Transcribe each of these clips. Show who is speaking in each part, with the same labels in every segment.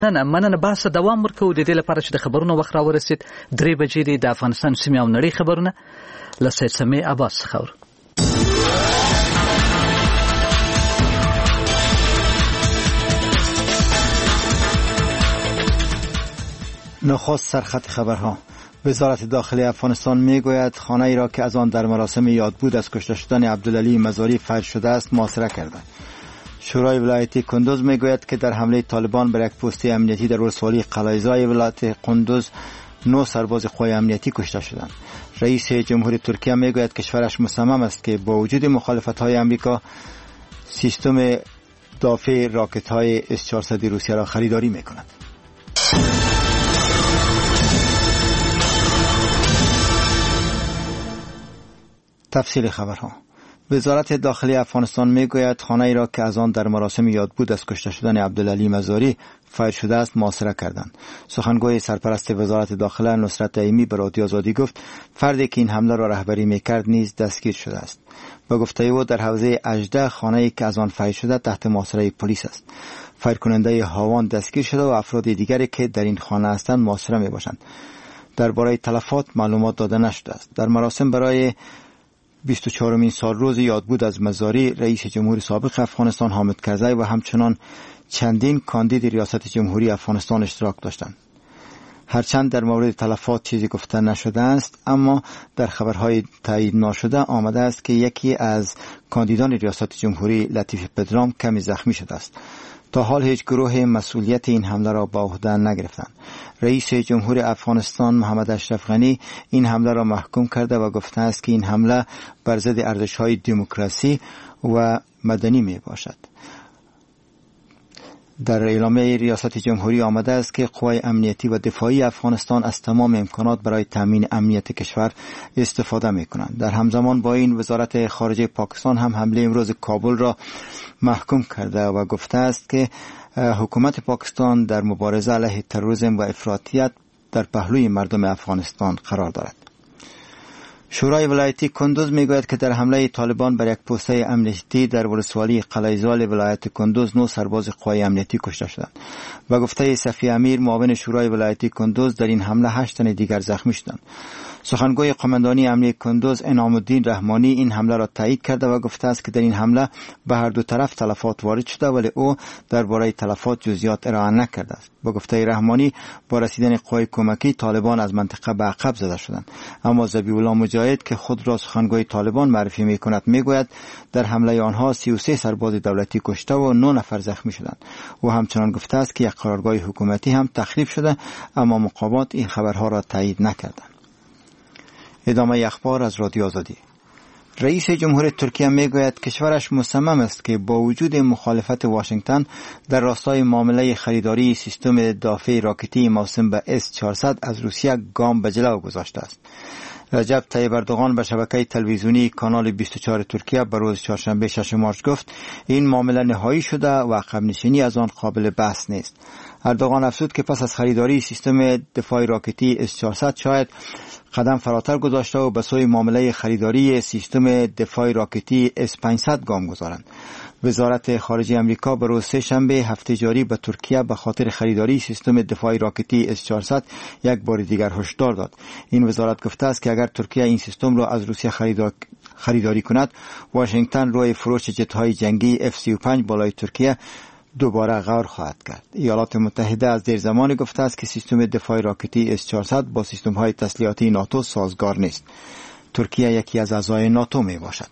Speaker 1: نه مننه بحث دوام ورکو. د دې لپاره چې د خبرونو وخت را ورسید 3 بجې د افغانستان سیمې او نړۍ خبرونه له سید سمیع عباس څخه.
Speaker 2: نخست سرخط خبرها. وزارت داخلی افغانستان میگوید خانه ای را که از آن در مراسم یاد بود از کشته شدن عبدالعلی مزاری فجر شده است محاصره کرده. شورای ولایتی کندوز میگوید که در حمله طالبان بر یک پست امنیتی در ولسوالی قلایزای ولایت کندوز 9 سرباز قوای امنیتی کشته شدند. رئیس جمهوری ترکیه میگوید کشورش مصمم است که با وجود مخالفت‌های آمریکا سیستم دافع راکت‌های S-400 روسیه را خریداری میکند. تفصیل خبرها. وزارت داخلی افغانستان میگوید خانه ای را که از آن در مراسم یاد بود از کشته شدن عبدالعلی مزاری فجر شده است محاصره کردند. سخنگوی سرپرست وزارت داخله نصرت عیمی به رادیو آزادی گفت فردی که این حمله را رهبری میکرد نیز دستگیر شده است. با گفته او در حوزه اژده خانه ای که از آن فجر شده تحت محاصره پلیس است. فجر کننده هاوان دستگیر شده و افراد دیگری که در این خانه هستند محاصره میباشند. درباره تلفات معلومات داده نشده است. در مراسم برای 24مین سالروز یاد بود از مزاری رئیس جمهوری سابق افغانستان حامد کرزی و همچنان چندین کاندید ریاست جمهوری افغانستان اشتراک داشتند. هرچند در مورد تلفات چیزی گفته نشده است، اما در خبرهای تایید نشده آمده است که یکی از کاندیدان ریاست جمهوری لطیف پدرام کمی زخمی شده است. تا حال هیچ گروه مسئولیت این حمله را به عهده نگرفتند. رئیس جمهور افغانستان محمد اشرف غنی این حمله را محکوم کرده و گفته است که این حمله بر ضد ارزش‌های دموکراسی و مدنی می باشد. در اعلامیه ریاست جمهوری آمده است که قوای امنیتی و دفاعی افغانستان از تمام امکانات برای تامین امنیت کشور استفاده می کنند. در همزمان با این وزارت خارجه پاکستان هم حمله امروز کابل را محکوم کرده و گفته است که حکومت پاکستان در مبارزه علیه تروریسم و افراطیت در پهلوی مردم افغانستان قرار دارد. شورای ولایتی کندوز میگوید که در حمله طالبان بر یک پوسته امنیتی در ولسوالی قلایزال ولایت کندوز 9 سرباز قوای امنیتی کشته شدند. و گفته صفی امیر معاون شورای ولایتی کندوز در این حمله 8 تن دیگر زخمی شدند. سخنگوی قماندانی امنیتی کندوز انعام الدین رحمانی این حمله را تایید کرده و گفته است که در این حمله به هر دو طرف تلفات وارد شده ولی او درباره تلفات جزئیات ارائه نکرده است. با گفته رحمانی با رسیدن قوای کمکی طالبان از منطقه به عقب زده شدند. اما ذبیح الله مجاهد که خود را سخنگوی طالبان معرفی میکند میگوید در حمله آنها 33 سرباز دولتی کشته و 9 نفر زخمی شدند. او همچنان گفته است که یک قرارگاه حکومتی هم تخریب شده، اما مقامات این خبرها را تایید نکردند. ادامه اخبار از رادیو آزادی. رئیس جمهوری ترکیه میگوید کشورش مصمم است که با وجود مخالفت واشنگتن در راستای معامله خریداری سیستم دافع راکتی موسوم به S-400 از روسیه گام به جلو گذاشته است. رجب طیب اردوغان به شبکه تلویزیونی کانال 24 ترکیه به روز چهارشنبه 6 مارس گفت این معامله نهایی شده و عقب نشینی از آن قابل بحث نیست. اردوغان افزود که پس از خریداری سیستم دفاع راکتی S-400 شاید قدم فراتر گذاشته و به سوی معامله خریداری سیستم دفاع راکتی S-500 گام گذارند. وزارت خارجه امریکا به روز سه‌شنبه هفته جاری به ترکیه به خاطر خریداری سیستم دفاع راکتی S-400 یک بار دیگر هشدار داد. این وزارت گفته است که اگر ترکیه این سیستم را از روسیه خریداری کند، واشنگتن روی فروش جت‌های جنگی F-35 بالای ترکیه دوباره غور خواهد کرد. ایالات متحده از دیر زمانی گفته است که سیستم دفاع راکتی S-400 با سیستم‌های تسلیحاتی ناتو سازگار نیست. ترکیه یکی از اعضای ناتو می باشد.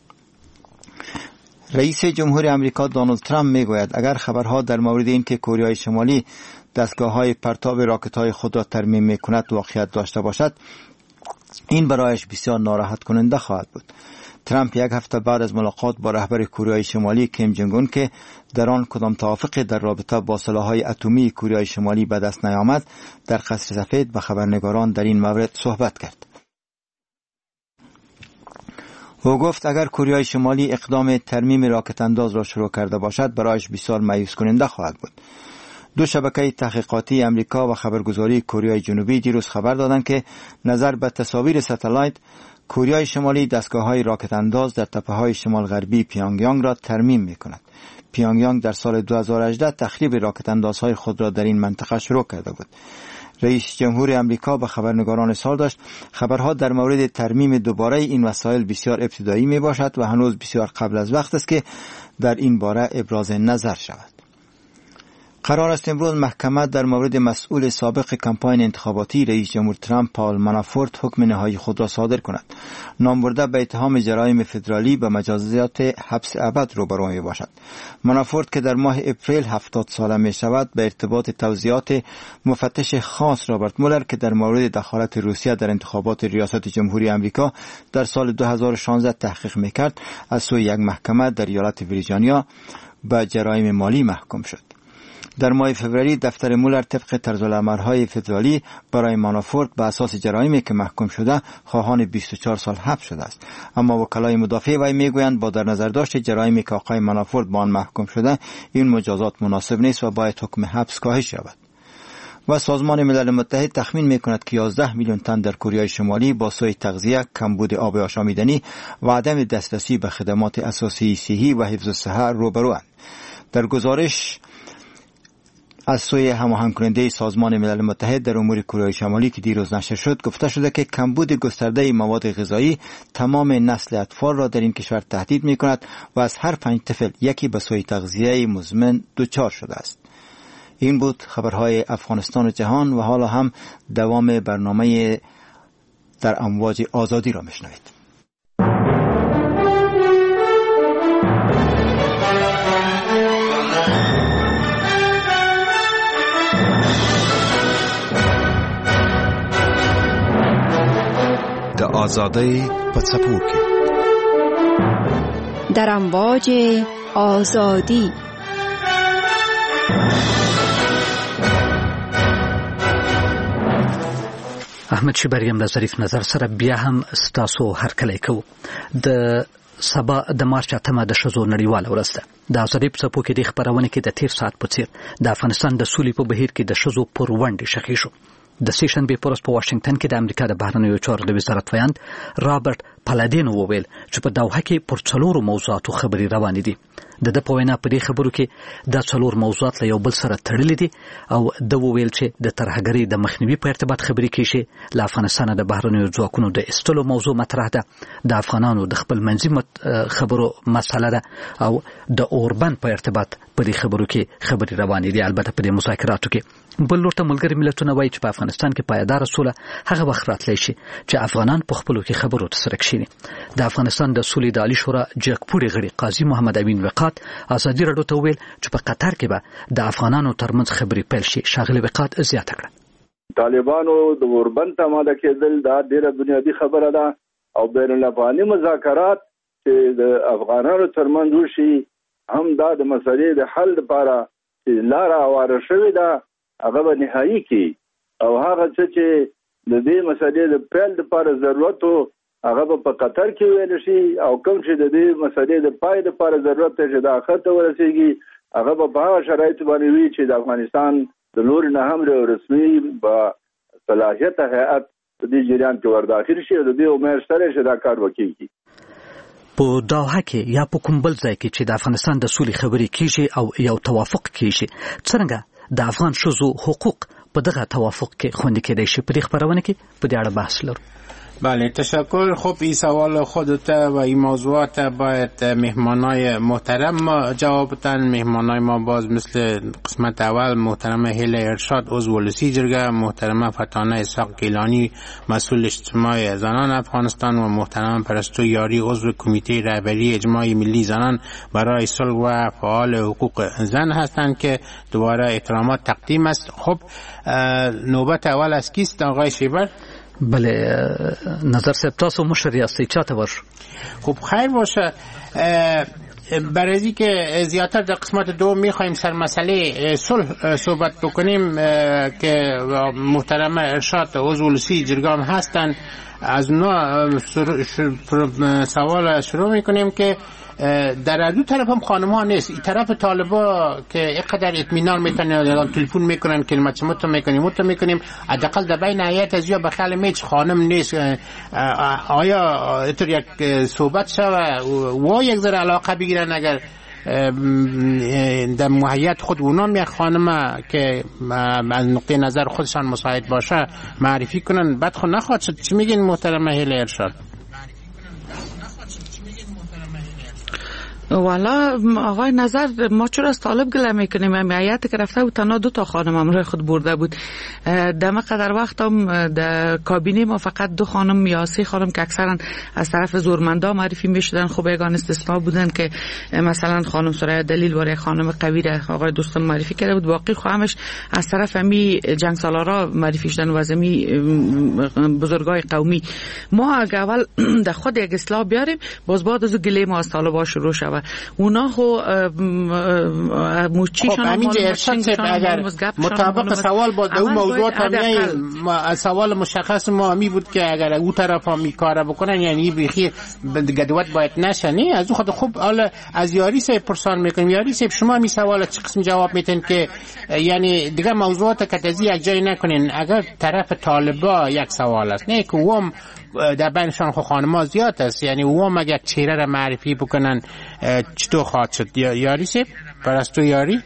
Speaker 2: رئیس جمهور آمریکا دونالد ترامپ میگوید اگر خبرها در مورد اینکه کره شمالی دستگاه‌های پرتاب راکت‌های خود را ترمیم می‌کند واقعیت داشته باشد، این برایش بسیار ناراحت کننده خواهد بود. ترامپ یک هفته بعد از ملاقات با رهبر کره شمالی کیم جنگ اون که در آن کدام توافقی در رابطه با سلاح‌های اتمی کره شمالی به دست نیامد، در قصر سفید به خبرنگاران در این مورد صحبت کرد. او گفت اگر کره شمالی اقدام ترمیم راکت انداز را شروع کرده باشد برایش بسیار مایوس کننده خواهد بود. دو شبکه تحقیقاتی امریکا و خبرگزاری کره جنوبی دیروز خبر دادند که نظر به تصاویر ستلایت، کره شمالی دستگاه‌های راکت انداز در تپه‌های شمال غربی پیانگیانگ را ترمیم می‌کند. پیانگیانگ در سال 2018 تخریب راکت اندازهای خود را در این منطقه شروع کرده بود. رئیس جمهور امریکا به خبرنگاران اظهار داشت خبرها در مورد ترمیم دوباره این وسایل بسیار ابتدایی می باشد و هنوز بسیار قبل از وقت است که در این باره ابراز نظر شود. قرار است امروز محکمه در مورد مسئول سابق کمپاین انتخاباتی رئیس جمهور ترامپ پاول منافورت حکم نهایی خود را صادر کند. نامبرده به اتهام جرایم فدرالی به مجازات حبس ابد روبرو می باشد. منافورت که در ماه اپریل 70 ساله می شود به ارتباط توضیحات مفتش خاص رابرت مولر که در مورد دخالت روسیه در انتخابات ریاست جمهوری امریکا در سال 2016 تحقیق می کرد از سوی یک محکمه در ایالت ویرجینیا به جرایم مالی محکوم شد. در ماه فوریه دفتر مولر طبق طرزالعمل‌های فدرالی برای منافورت به اساس جرایمی که محکوم شده خواهان 24 سال حبس شده است. اما وکلای مدافع وی میگویند با در نظر داشت جرایمی که آقای منافورت با آن محکوم شده این مجازات مناسب نیست و باید حکم حبس کاهش یابد. و سازمان ملل متحد تخمین میکند که 11 میلیون تن در کره شمالی با سوء تغذیه، کمبود آب آشامیدنی و عدم دسترسی به خدمات اساسی صحی و حفظ الصحه روبروند. در گزارش از سوی هماهنگ کننده سازمان ملل متحد در امور کره شمالی که دیروز نشر شد گفته شده که کمبود گسترده مواد غذایی تمام نسل اطفال را در این کشور تهدید می کند و از هر 5 طفل یکی به سوء تغذیه مزمن دچار شده است. این بود خبرهای افغانستان و جهان و حالا هم دوام برنامه در امواج آزادی را میشنوید.
Speaker 3: د آزادۍ په څپو کې
Speaker 4: در امواج آزادی.
Speaker 1: احمد شبریم له ظریف نظر سره بیا هم ستاسو هرکلی کوو. د سبا د مارچ 8 د ښځو نړیواله ورځ ده. د آزادۍ په څپو کې د خبرونه کې د تیر ساعت په څیر د افغانستان د سولې په بهیر کې د ښځو پر ونډې شخې شو. د سیشنبې په ورځ په واشنگټن کې د امریکا د بهرنیو چارو د وزارت ویاند رابرټ پالادین وویل چې په دوحه کې پر 4 موضوعاتو خبرې روانې دي. د په وینا په دې خبرو کې د 4 موضوعات له یو بل سره تړلې دي او د وویل چې د ترهګرۍ د مخنیوي په ارتباط خبرې کیږي. له افغانستان د بهرنیو ځواکونو د استلو موضوع مطرح ده. د افغانانو د خپل منځي خبرو مسله ده او د اوربند په ارتباط په دې خبرو کې خبرې روانې دي. البته په دې مذاکراتو کې بل لورته ملګري ملتونه وایي چې په افغانستان کې پایدار سوله هغه وخت راتلی شي چې افغانان په خپلو کې خبرو ترسره کړي. د افغانستان د سولې د عالی شورا جګپوړي غړي قاضي محمد امین وقات ازادي راډیو ته ویل چې په قطر کې به د افغانانو ترمنځ خبرې پیل شي. شاغلی وقات زیاته کړه
Speaker 5: طالبانو د اوربند ته ماده کېدل دا ډیره بنیادی خبره ده او بین الافغاني مذاکرات چې د افغانانو ترمنځ وشي هم دا د مسلې د حل لپاره لاره هواره شوې ده هغه به نهایي کی او هغه چې د دې مسلې د پیل لپاره ضرورت هغه په قطر کې ویل شي او کوم چې د دې مسلې د پای لپاره ضرورت چې د اخر ته ورسیږي هغه په هغه شرایط باندې وي چې د افغانستان د لوري نه هم رسمي با صلاحیت هيئت د دې جریان کې ورداخل شي او د دې امید سره چې دا کار وکړي.
Speaker 1: په دوحه کې یا په کوم بل ځای کې چې د افغانستان د سولې خبرې کیږي او یو توافق کیږي څنګه د افغان ښځو حقوق په دغه توافق کې خوندي کېدای شي؟ په دې خبرونه کې په دې اړه بحث لرو.
Speaker 6: بله تشکر. خب این سوال خودت و این موضوعات باید مهمانای محترم جواب بدن. مهمانای ما باز مثل قسمت اول محترم هیله ارشاد عضو ولسی جرگه، محترم فتانه اسحاق گیلانی مسئول اجتماعی زنان افغانستان و محترم پرستو یاری عضو کمیته رهبری اجماع ملی زنان برای صلح و فعال حقوق زن هستند که دوباره احترامات تقدیم است. خب نوبت اول از کیست آقای شیبر؟
Speaker 1: بله نظر صاحب تاسو مشر یاستی چاته ورشو؟
Speaker 6: خب خیر باشه. برای از که زیادتر در قسمت دو میخوایم سر مسئله صلح صحبت بکنیم که محترم ارشاد عضو ولسی جرگام هستن. از اونا سوال شروع میکنیم که در دو طرف هم خانم ها نیست. این طرف طالبا که اینقدر اطمینان میتونن تلفن میکنن کلمت مت میکنیم حداقل در بین هیئت از یا بخل میچ خانم نیست. آیا اینطور یک صحبت شوه و یک ذره علاقه بگیرن اگر در محیط خود اونام یک خانم که از نقطه نظر خودشان مساعد باشه معرفی کنن بعد خود نخواد شد؟ چی میگین محترم هیله ارشاد؟
Speaker 7: والا آقای نظر ما چرا از طالب گله میکنیم؟ همیت که رفته بود تنها 2 خانم همراه خود برده بود. دم قدر وقت هم در کابینه ما فقط 2 خانم یا 3 خانم که اکثرا از طرف زورمندا معرفی میشدن. خب یگان استثناء بودن که مثلا خانم سرای دلیل وره خانم قویره آقای دوستان معرفی کرده بود. باقی خواهمش از طرف همی جنگ سالارا معرفی شدن و از همی بزرگای قومی. ما اول در خود یک اصلاح بیاریم باز بعد از گله ما از طالبا شروع شود. اونا خو موچیشان
Speaker 6: همینجا ارشاد اگر مطابق سوال با دو موضوعات هم سوال مشخص ما همی بود که اگر او طرف هم کار بکنن یعنی بیخی گدوت باید نشنی از او خود خوب. حالا از یاری سه پرسان میکنیم. یاری سه شما می سوال چه قسم جواب میتین که یعنی دیگه موضوعات کتازی یک جای نکنین. اگر طرف طالبا یک سوال است نه که اوم در بینشان خو خانم‌ها زیاد است یعنی اوم اگر چهره را معرفی بکنن چطور خواهد شد؟ یاری سیب پرستو یاری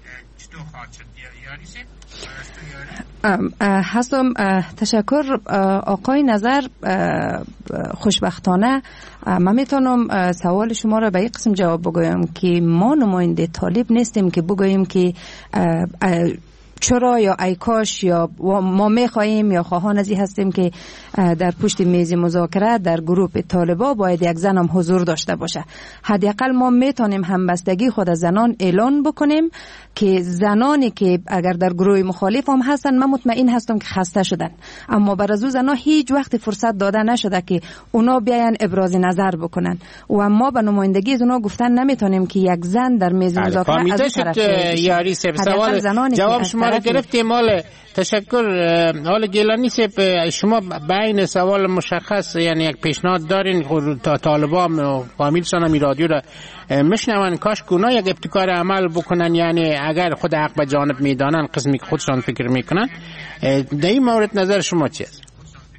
Speaker 8: هستم. تشکر آقای نظر. خوشبختانه من میتونم سوال شما را به این قسم جواب بگویم که ما نماینده طالب نیستیم که بگوییم که چرا یا ای کاش یا ما میخواهیم یا خواهان ازی هستیم که در پشت میز مذاکره در گروه طالبا باید یک زن هم حضور داشته باشه. حداقل ما میتونیم همبستگی خود از زنان اعلان بکنیم که زنانی که اگر در گروه مخالف هم هستن من مطمئن هستم که خسته شدن اما بر از او زنها هیچ وقت فرصت داده نشده که اونا بیاین ابراز نظر بکنن و ما به نمایندگی از اونا گفتن نمیتونیم که یک زن در میز مذاکره از طرف
Speaker 6: یاری سوال جواب شما را گرفتیم. حالا تشکر. حالا گیلانی سیب شما بین سوال مشخص یعنی یک پیشنهاد دارین تا طالبا فامیلشان هم رادیو را مشنون کاش اونا یک ابتکار عمل بکنن یعنی اگر خود حق به جانب میدانن قسمی که خودشان فکر میکنن. در این مورد نظر شما چی است؟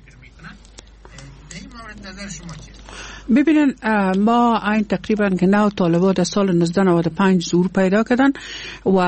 Speaker 7: ببینن ما این تقریبا که نو طالبا در سال 1995 ظهور پیدا کردن و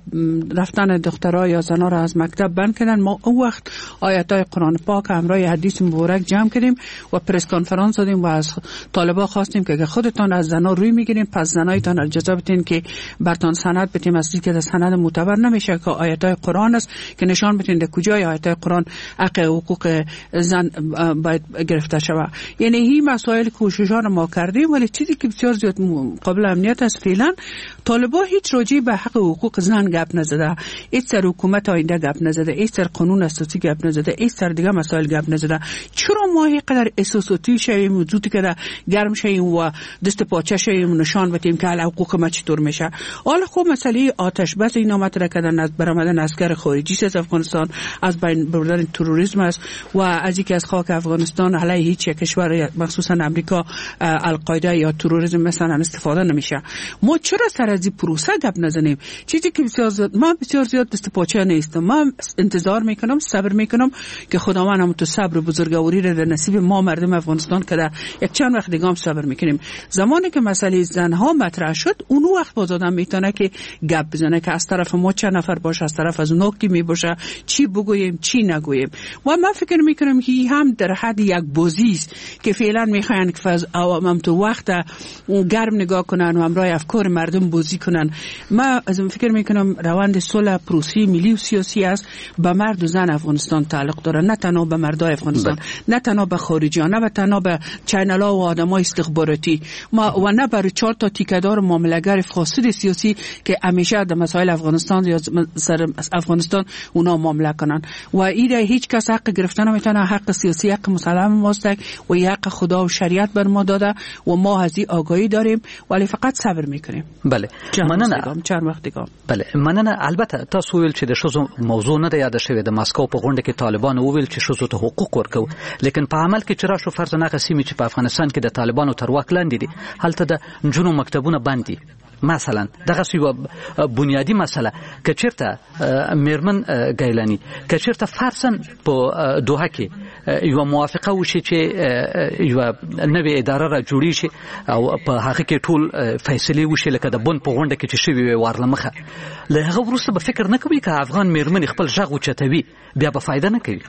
Speaker 7: رفتن دخترها یا زنها را از مکتب بند کردن. ما اون وقت آیاتای قرآن پاک همراه حدیث مبارک جمع کردیم و پرس کنفرانس دادیم و از طالبا خواستیم که خودتان از زنها روی میگیریم پس زنایتان اجازه بدین که برتان سند بدیم از که سند معتبر نمیشه که آیاتای قرآن است که نشان بدین در کجای آیاتای قرآن حق حقوق زن باید گرفته شود. یعنی این مسائل کوششان ما کردیم ولی چیزی که بسیار زیاد قابل امنیت است فعلا طالبا هیچ راجع به حق حقوق زن گپ نزده. هیچ سر حکومت آینده گپ نزده. هیچ سر قانون اساسی گپ نزده. هیچ سر دیگه مسائل گپ نزده. چرا ما اینقدر احساساتی شویم وجودی که گرم شویم و دست پاچه شویم نشان بدیم که حقوق ما چطور میشه؟ حالا خب مسئله آتش بس اینا مطرح کردن از برآمدن عسکر خارجی از افغانستان از بین بردن تروریسم است و از اینکه از خاک افغانستان علیه هیچ کشور مخصوصا امریکا القاعده یا تروریسم مثلا استفاده نمیشه. ما چرا سر از این پروسه گپ نزنیم؟ چیزی که بسیار زیاد دست پاچه نیستم. ما انتظار میکنم صبر میکنم که خداوند هم تو صبر بزرگواری را در نصیب ما مردم افغانستان که یک چند وقت دیگه هم صبر میکنیم. زمانی که مسئله زنها مطرح شد اون وقت باز آدم میتونه که گپ بزنه که از طرف ما چند نفر باشه از طرف از اونها کی میباشه چی بگوییم چی نگوییم. و من فکر میکنم که هم در حد یک بازی است که فعلا میخواین که از عوام تو وقت گرم نگاه کنن و همراه افکار مردم بازی کنن. ما از فکر میکنم روند صلح پروسی ملی و سیاسی است به مرد و زن افغانستان تعلق داره نه تنها به مردای افغانستان نه تنها به خارجیان نه تنها به چینل‌ها و آدمای استخباراتی ما و نه برای 4 تا تیکه‌دار معامله‌گر فاسد سیاسی که همیشه در مسائل افغانستان یا سر افغانستان اونا معامله کنن و این هیچ کس حق گرفتن نمیتونه. حق سیاسی حق مسلم ماست و حق خدا و شریعت بر ما داده و ما از این آگاهی داریم، ولی فقط صبر میکنیم.
Speaker 1: بله مننه.
Speaker 7: چند وخت دیگه.
Speaker 1: بله مننه. البته تاسو ویل چې د شوزو موضوع نه یاد شوی د ماسکو په غونډه کې طالبان ویل چې شوزو ته حقوق ورکو، لیکن په عمل کې چې راشو فرض نه قسمی چې په افغانستان کې د طالبانو تر واک لاندې دي، هلته د جنو مکتبونه بند دي. مثلا دغه یو بنیادی مسله کچیرته میرمن ګیلانی کچیرته فرسن په دوحه کې یو موافقه وشي چې یو نوې اداره را جوړی شي او په هغه کې ټول فیصله وشي لکه د بن په غونډه کې چې شوی وارلمخه، له هغه وروسته به فکر نه کوي چې افغان میرمن خپل ژغ اوچتوي بیا به فائدہ نه کوي.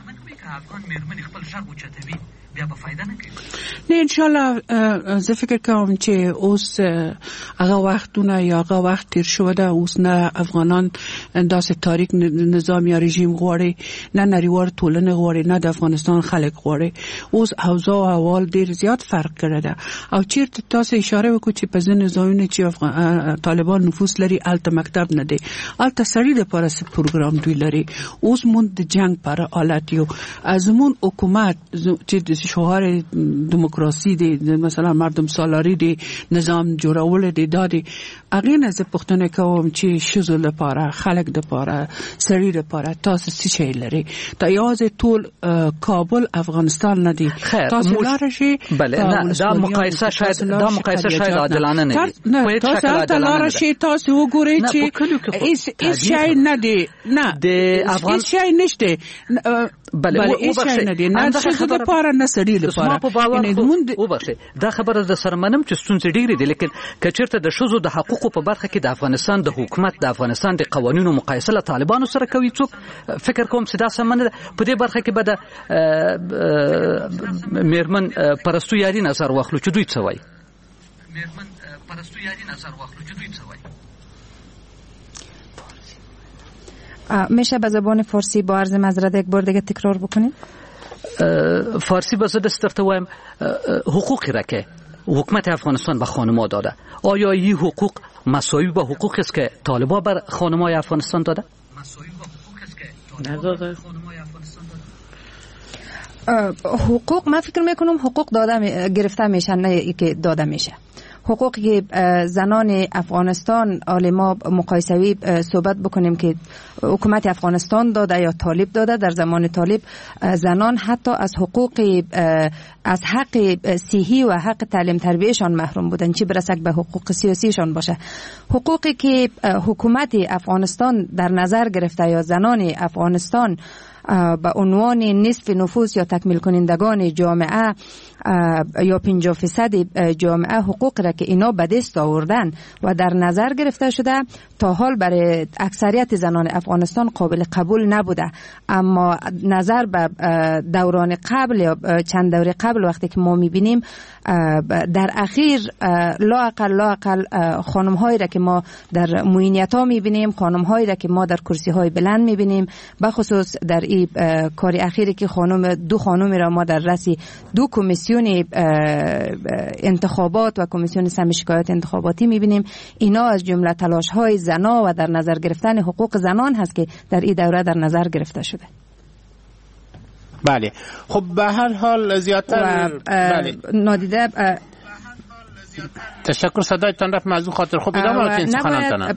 Speaker 7: نه ان شاء الله زه فکر کوم چې اوس هغه وختونه یا هغه وخت تیر شوه، اوس نه افغانان داسې تاریک نظام یا رژیم غواړي، نه نړیوال ټولنه غواړي، نه د افغانستان خلک غواړي. اوس اوضاع او احوال ډیر زیات فرق کړی ده او چیرته تاسو اشاره وکړو چې په ځینې ځایونو چې طالبان نفوذ لري الته مکتب نه دی، الته سړي د لپاره پروګرام دوی لري. اوس مون د جنگ پر حالت یو ازمون حکومت چې د شعار دموکراسی دی، مثلا مردم سالاری دی، نظام جوړول دی، دادی اغه نه زه پښتنه کوم چې شذو لپاره خلک لپاره سړي لپاره تاسو څه شي لري ته یوازې ټول کابل افغانستان نه دی تاسو لاره شي.
Speaker 1: بله نه دا مقایسه شاید عادلانه نه وي.
Speaker 7: تاسو لاره شي تاسو وګورئ چې هیڅ شي نه دی، نه د افغان شي نشته.
Speaker 1: بله او بخښه
Speaker 7: نه څه د لپاره نه سړي لپاره
Speaker 1: او بخښه دا خبره د سرمنم چې ستونزې ډېرې دي، لیکن کچیرته د شذو د حقوقو په برخه کې د افغانستان د حکومت د افغانستان د قوانینو مقایسه له طالبانو سره کوي څوک، فکر کوم چې دا سم نه ده. په دې برخه کې به د میرمن پرستو یاري نظر واخلو چې دوی څه وایي.
Speaker 8: میشه به زبان فارسی با عرض معذرت یک بار دیگه تکرار بکنید؟
Speaker 1: فارسی به زده استرته وایم حقوقی را که حکومت افغانستان به خانم‌ها داده، آیا این حقوق مساوی با حقوقی است که طالبان بر خانم‌های افغانستان داده؟
Speaker 8: حقوق من فکر میکنم حقوق داده گرفته میشه، نه که داده میشه. حقوقی که زنان افغانستان حالا ما مقایسوی صحبت بکنیم که حکومت افغانستان داده یا طالب داده، در زمان طالب زنان حتی از حقوق از حق صحی و حق تعلیم تربیهشان محروم بودن، چی برسد به حقوق سیاسیشان باشه. حقوقی که حکومت افغانستان در نظر گرفته یا زنان افغانستان به عنوان نصف نفوس یا تکمیل کنندگان جامعه یا 50% جامعه حقوق را که اینا به دست آوردن و در نظر گرفته شده تا حال برای اکثریت زنان افغانستان قابل قبول نبوده. اما نظر به دوران قبل یا چند دوره قبل وقتی که ما میبینیم در اخیر لا اقل خانم هایی را که ما در معینیت ها میبینیم، خانم هایی را که ما در کرسی های بلند میبینیم، بخصوص در این کار اخیری که دو خانمی را ما در رأس دو کمیسیون انتخابات و کمیسیون سم شکایات انتخاباتی میبینیم، اینا از جمله تلاش های زنا و در نظر گرفتن حقوق زنان هست که در این دوره در نظر گرفته شده.
Speaker 6: بله خب به هر حال زیادتر
Speaker 8: نادیده
Speaker 6: تشکر. صدایتان رفت موضوع خاطر خوب ادامه بدین سخنانتان.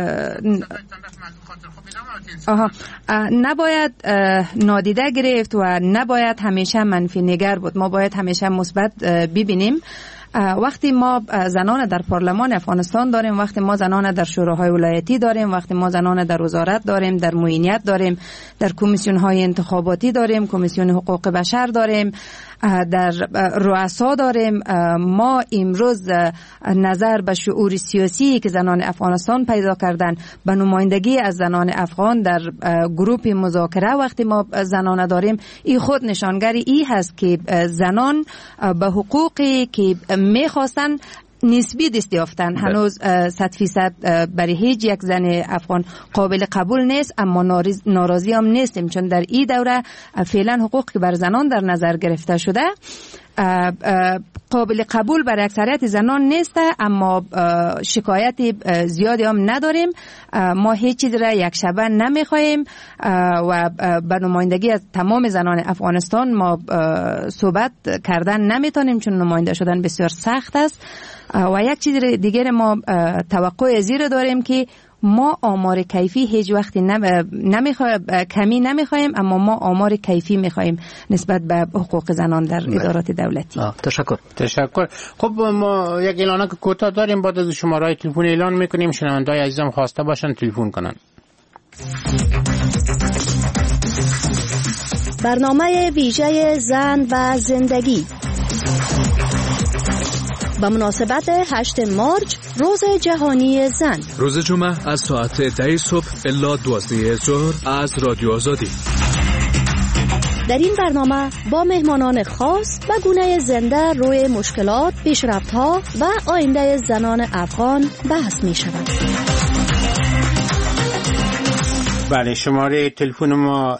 Speaker 8: نباید نادیده گرفت و نباید همیشه منفی نگر بود، ما باید همیشه مثبت ببینیم. وقتی ما زنان در پارلمان افغانستان داریم، وقتی ما زنان در شوراهای ولایتی داریم، وقتی ما زنان در وزارت داریم، در معینیت داریم، در کمیسیون های انتخاباتی داریم، کمیسیون حقوق بشر داریم، در رؤسا داریم، ما امروز نظر به شعور سیاسی که زنان افغانستان پیدا کردن، به نمایندگی از زنان افغان در گروپ مذاکره وقتی ما زنان داریم، این خود نشانگری ای هست که زنان به حقوقی که میخواستن نسبی دست یافتن. هنوز 100% برای هیچ یک زن افغان قابل قبول نیست، اما ناراضی هم نیستیم، چون در این دوره فعلا حقوق که بر زنان در نظر گرفته شده قابل قبول برای اکثریت زنان نیست، اما شکایت زیادی هم نداریم. ما هیچ چیز را یک شبه نمیخواهیم و به نمایندگی از تمام زنان افغانستان ما صحبت کردن نمیتونیم، چون نماینده شدن بسیار سخت است. و یک چیز دیگر ما توقع زیر داریم که ما آمار کیفی هیچ وقتی کمی نمیخوایم، اما ما آمار کیفی میخوایم نسبت به حقوق زنان در ادارات دولتی.
Speaker 6: تشکر. خب ما یک اعلانه که کوتاه داریم، بعد از شماره تلفن اعلان میکنیم. شنونده‌های عزیزم خواسته باشن تلفن کنن.
Speaker 9: برنامه ویژه زن و زندگی به مناسبت 8 مارچ روز جهانی زن،
Speaker 10: روز جمعه از ساعت 10 صبح الا 12 ظهر از رادیو آزادی.
Speaker 9: در این برنامه با مهمانان خاص و گونه زنده روی مشکلات، پیشرفت‌ها و آینده زنان افغان بحث می شود.
Speaker 6: بله، شماره تلفن ما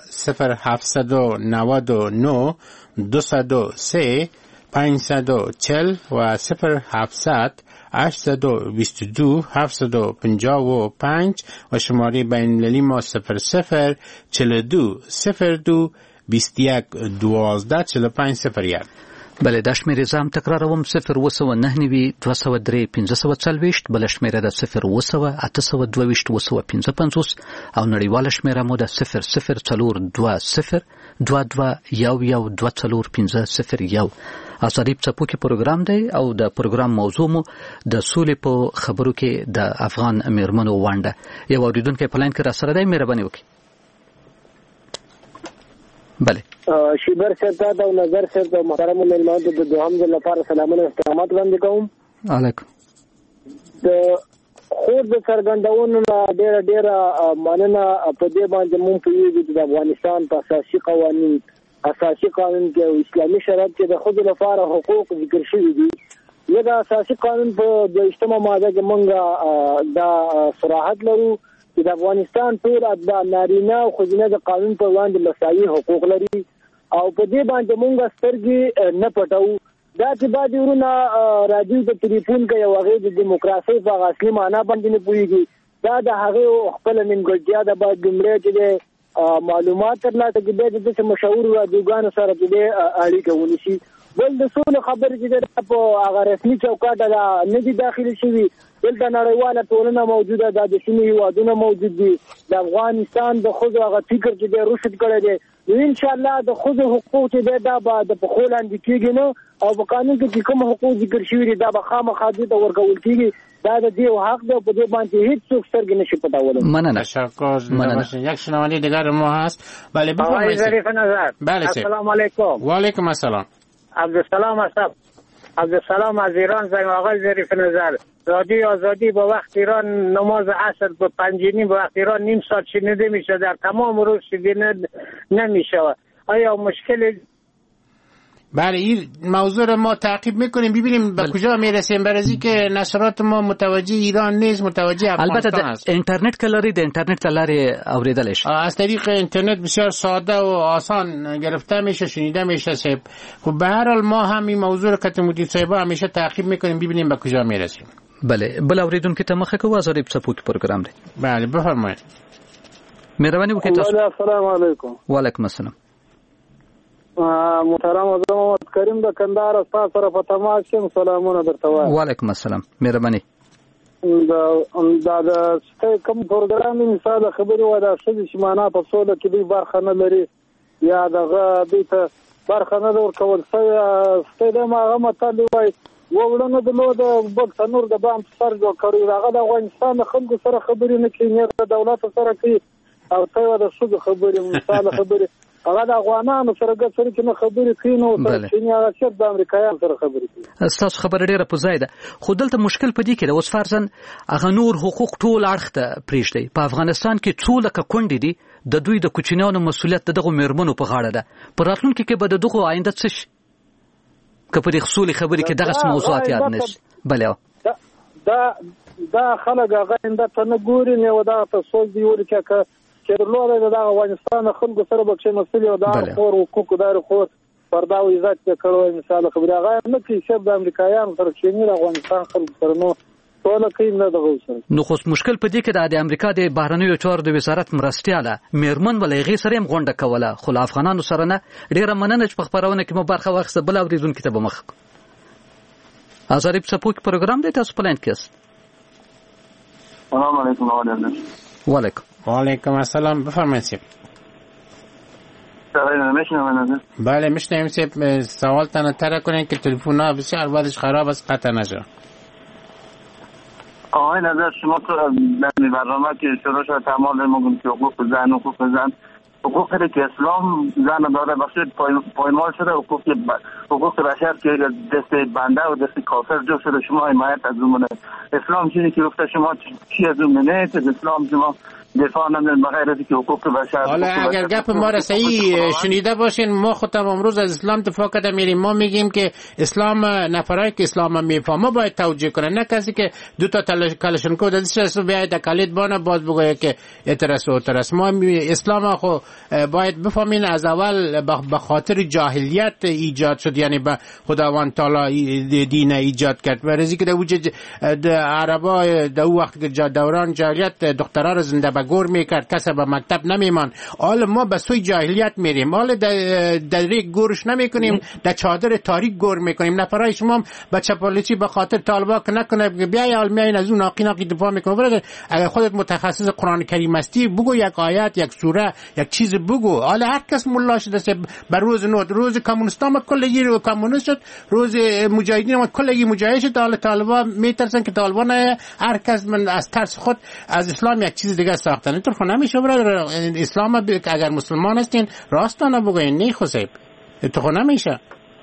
Speaker 6: 0799 203 540 و 0700 822 755 و شماره بین‌المللی ما 00 42 02 21 12 45 01.
Speaker 1: بله، د شمیرې زام تکراروم 0 203 540 بل شمیره د 0 822 او نړیواله شمیره مو د 0 ازادي په څپو کې پروګرام دی او د پروګرام موضوع مو د سولې په خبرو کې د افغان میرمنو وانډه. یو اوریدونکو په لاین کې را سره دی، مهرباني وکړئ. بله
Speaker 11: شیبر صاحب ته او نظر صاحب ته محترم مېلمانو د دوهم ځل لپاره سلامونه او احترامات وړاندې کوم.
Speaker 1: علیکم.
Speaker 11: د خور د څرګندونو نه ډېره مننه. په دې باندې مونږ پوهېږو چې د افغانستان په اساسي قانون کې او اسلامي شریعت کې د ښځو لپاره حقوق ذکر شوي دي. د اساسي قانون په 22مه ماده کې مونږ دا صراحت لرو چې د افغانستان ټول اتباع نارینه او ښځینه د قانون په وړاندې مساوي حقوق لري او په دې باندې مونږ سترګې نه پټو. دا چې بعضې ورونه راډیو ته ټلیفون کوي او هغې د دیموکراسۍ په هغه اصلي معنا باندې نه پوهېږي. دا د هغې خپله نیمګړتیا ده. باید لومړی چې دی معلومات ترلاسه کړي، بیا د داسې مشهورو راډیوګانو سره چې دی اړیکه ونیسي. بل د سولې خبرې چې دی په هغه رسمي چوکاټه نه دي داخلي شوي. دلته نړیواله ټولنه موجوده ده، د سیمې هېوادونه موجود دي. د افغانستان د ښځو هغه فکر چې دی رشد کړی دی. نو انشاءالله د ښځو حقوق چې دی دا به د پښو لاندې کېږي نه، او په قانون کې چې کوم حقوق ذکر شوي دي دا به خامخا دوی ته ورکول کېږي. دا د دې حق دی، په دې باندې هیڅ څوک سترګې نشي پټولی.
Speaker 6: مننه. تشکر. یک شنونده دیگر ما هست. بله بفرمایید.
Speaker 11: ظریف نظر.
Speaker 6: بله
Speaker 11: السلام علیکم.
Speaker 6: و علیکم السلام.
Speaker 11: عبدالسلام هستم. عبدالسلام از ایران زنگ. آقای ظریف نظر، رادیو آزادی با وقت ایران نماز عصر به 5:30 به وقت ایران نیم ساعت شنیده میشه، در تمام روز شنیده نمیشه. آیا مشکل؟
Speaker 6: بله، این موضوع رو ما تعقیب میکنیم ببینیم به کجا میرسیم. برای که نشرات ما متوجه ایران نیست، متوجه افغانستان است.
Speaker 1: البته اینترنت کلاری د اینترنت لاری اوریدلش
Speaker 6: از طریق اینترنت بسیار ساده و آسان گرفته میشه، شنیده میشه. خب به هر حال ما هم این موضوع رو که مدیر صاحب همیشه تعقیب میکنیم ببینیم به کجا میرسیم.
Speaker 1: بله، بل اوریدونکو ته مخه کوو ازادي په څپو کې پروګرام دی.
Speaker 6: بله بفرمایئ.
Speaker 1: مهرباني وکړئ تاسو.
Speaker 11: السلام علیکم.
Speaker 1: وعلیکم السلام.
Speaker 11: محترم محمد کریم د کندهار استاد سره په تماس یم. سلامونه درته وایم.
Speaker 1: وعلیکم السلام. مهرباني.
Speaker 11: دا د کوم پروګرام مثال خبرې و دا چې معنا په سوله کې دوی برخه نه لري یا دغه دوی ته برخه نه ورکول شوی. دا هغه مطلب وایي وړاندې د نو د بکس نور د بام سر جوړ کړی. هغه د افغانستان د خلکو سره خبرې نه کوي، نه د دولت سره کوي، او څه د څه خبرې مثال خبرې هغه د افغانانو سره ګټوري چې نه خبرې کوي، نو چې نه هغه د امریکایانو سره خبرې کوي.
Speaker 1: تاسو خبره ډیره په ځای ده، خو دلته مشکل پدې کې د اوس فرضاً هغه نور حقوق ټول اړخ ته پریږدي. په افغانستان کې څو لکه کونډې دي، د دوی د کوچنیانو مسؤلیت دغه میرمنو په غاړه ده. په راتلونکي کې به دغه آینده څه شي که په دې خصوصي خبرې کې دغه موضوعات یاد نشي. بله
Speaker 11: دا خلک هغه آینده ته نه ګوري، نه دا تاسو دی ورکه چې لوړه د افغانستان خلکو سره به چې مسلې او دا خور حقوق دار خور پردا او عزت کړو مثال خبره هغه نه کې چې د امریکایانو سره چې نه افغانستان خلک سره نو ټول کې نه دغه سره
Speaker 1: نو خو مشکل په دې کې د امریکا د بهرنیو چارو د وزارت مرستياله میرمن ولغې سره هم غونډه کوله خو افغانانو سره نه ډیره مننه چې په خبرونه کې مو برخه واخیسته بل اوریدونکو ته به مخ آزادی سپوک پروګرام دی تاسو پلان کې
Speaker 12: السلام علیکم
Speaker 6: وعلیکم السلام بفرمایید بله میشنویم سوال تنه تره کنین که تلفن ها بسیار بعدش خراب است قطع نشه.
Speaker 12: آقای نظر شما تو در برنامه که شروع شد تمام میگم که حقوق زن حقوقی که اسلام زن داره بخشید پایمال شده حقوق بشر که دست بنده و دست کافر جو شده شما حمایت از اون اسلام چیزی که گفته شما چی از اون نه اسلام شما دفاع نمیدن بغیر از که حقوق بشر.
Speaker 6: حالا اگر گپ ما را صحیح شنیده باشین ما خودم امروز از اسلام دفاع کرده میریم ما میگیم که اسلام نفرایی که اسلام میفهمه باید توجیه کنه نه کسی که دو تا کلاشینکوف دستش بیاید کلید بانه باز بگه که اترس ما اسلام خو باید بفهمین از اول به خاطر جاهلیت ایجاد شد یعنی به خداوند تعالی دین ایجاد کرد ورزی که د عربا در وقت که دوران جاهلیت دخترها رو زنده به گور میکرد کسی به مکتب نمیمان حالا ما به سوی جاهلیت میریم حالا در ریگ گورش نمیکنیم در چادر تاریک گور میکنیم نفرای شما بچه پالیسی به خاطر طالبا که نکنه بیای میاین از اون ناقی دفاع میکنه اگر خودت متخصص قرآن کریم هستی بگو یک آیت یک سوره یک چیز بگو حالا هر کس ملا شده به روز نوت روز کمونیستام کلگی رو کمونیست شد روز مجاهدین کلگی مجاهد شد حالا طالبا میترسن که طالبا نه هر کس من از ترس خود از اسلام یک چیز دیگه ساختن اینطور خو نمیشه برادر اسلام اگر مسلمان هستین راستانه بگوین نه خوسیب تو خو نمیشه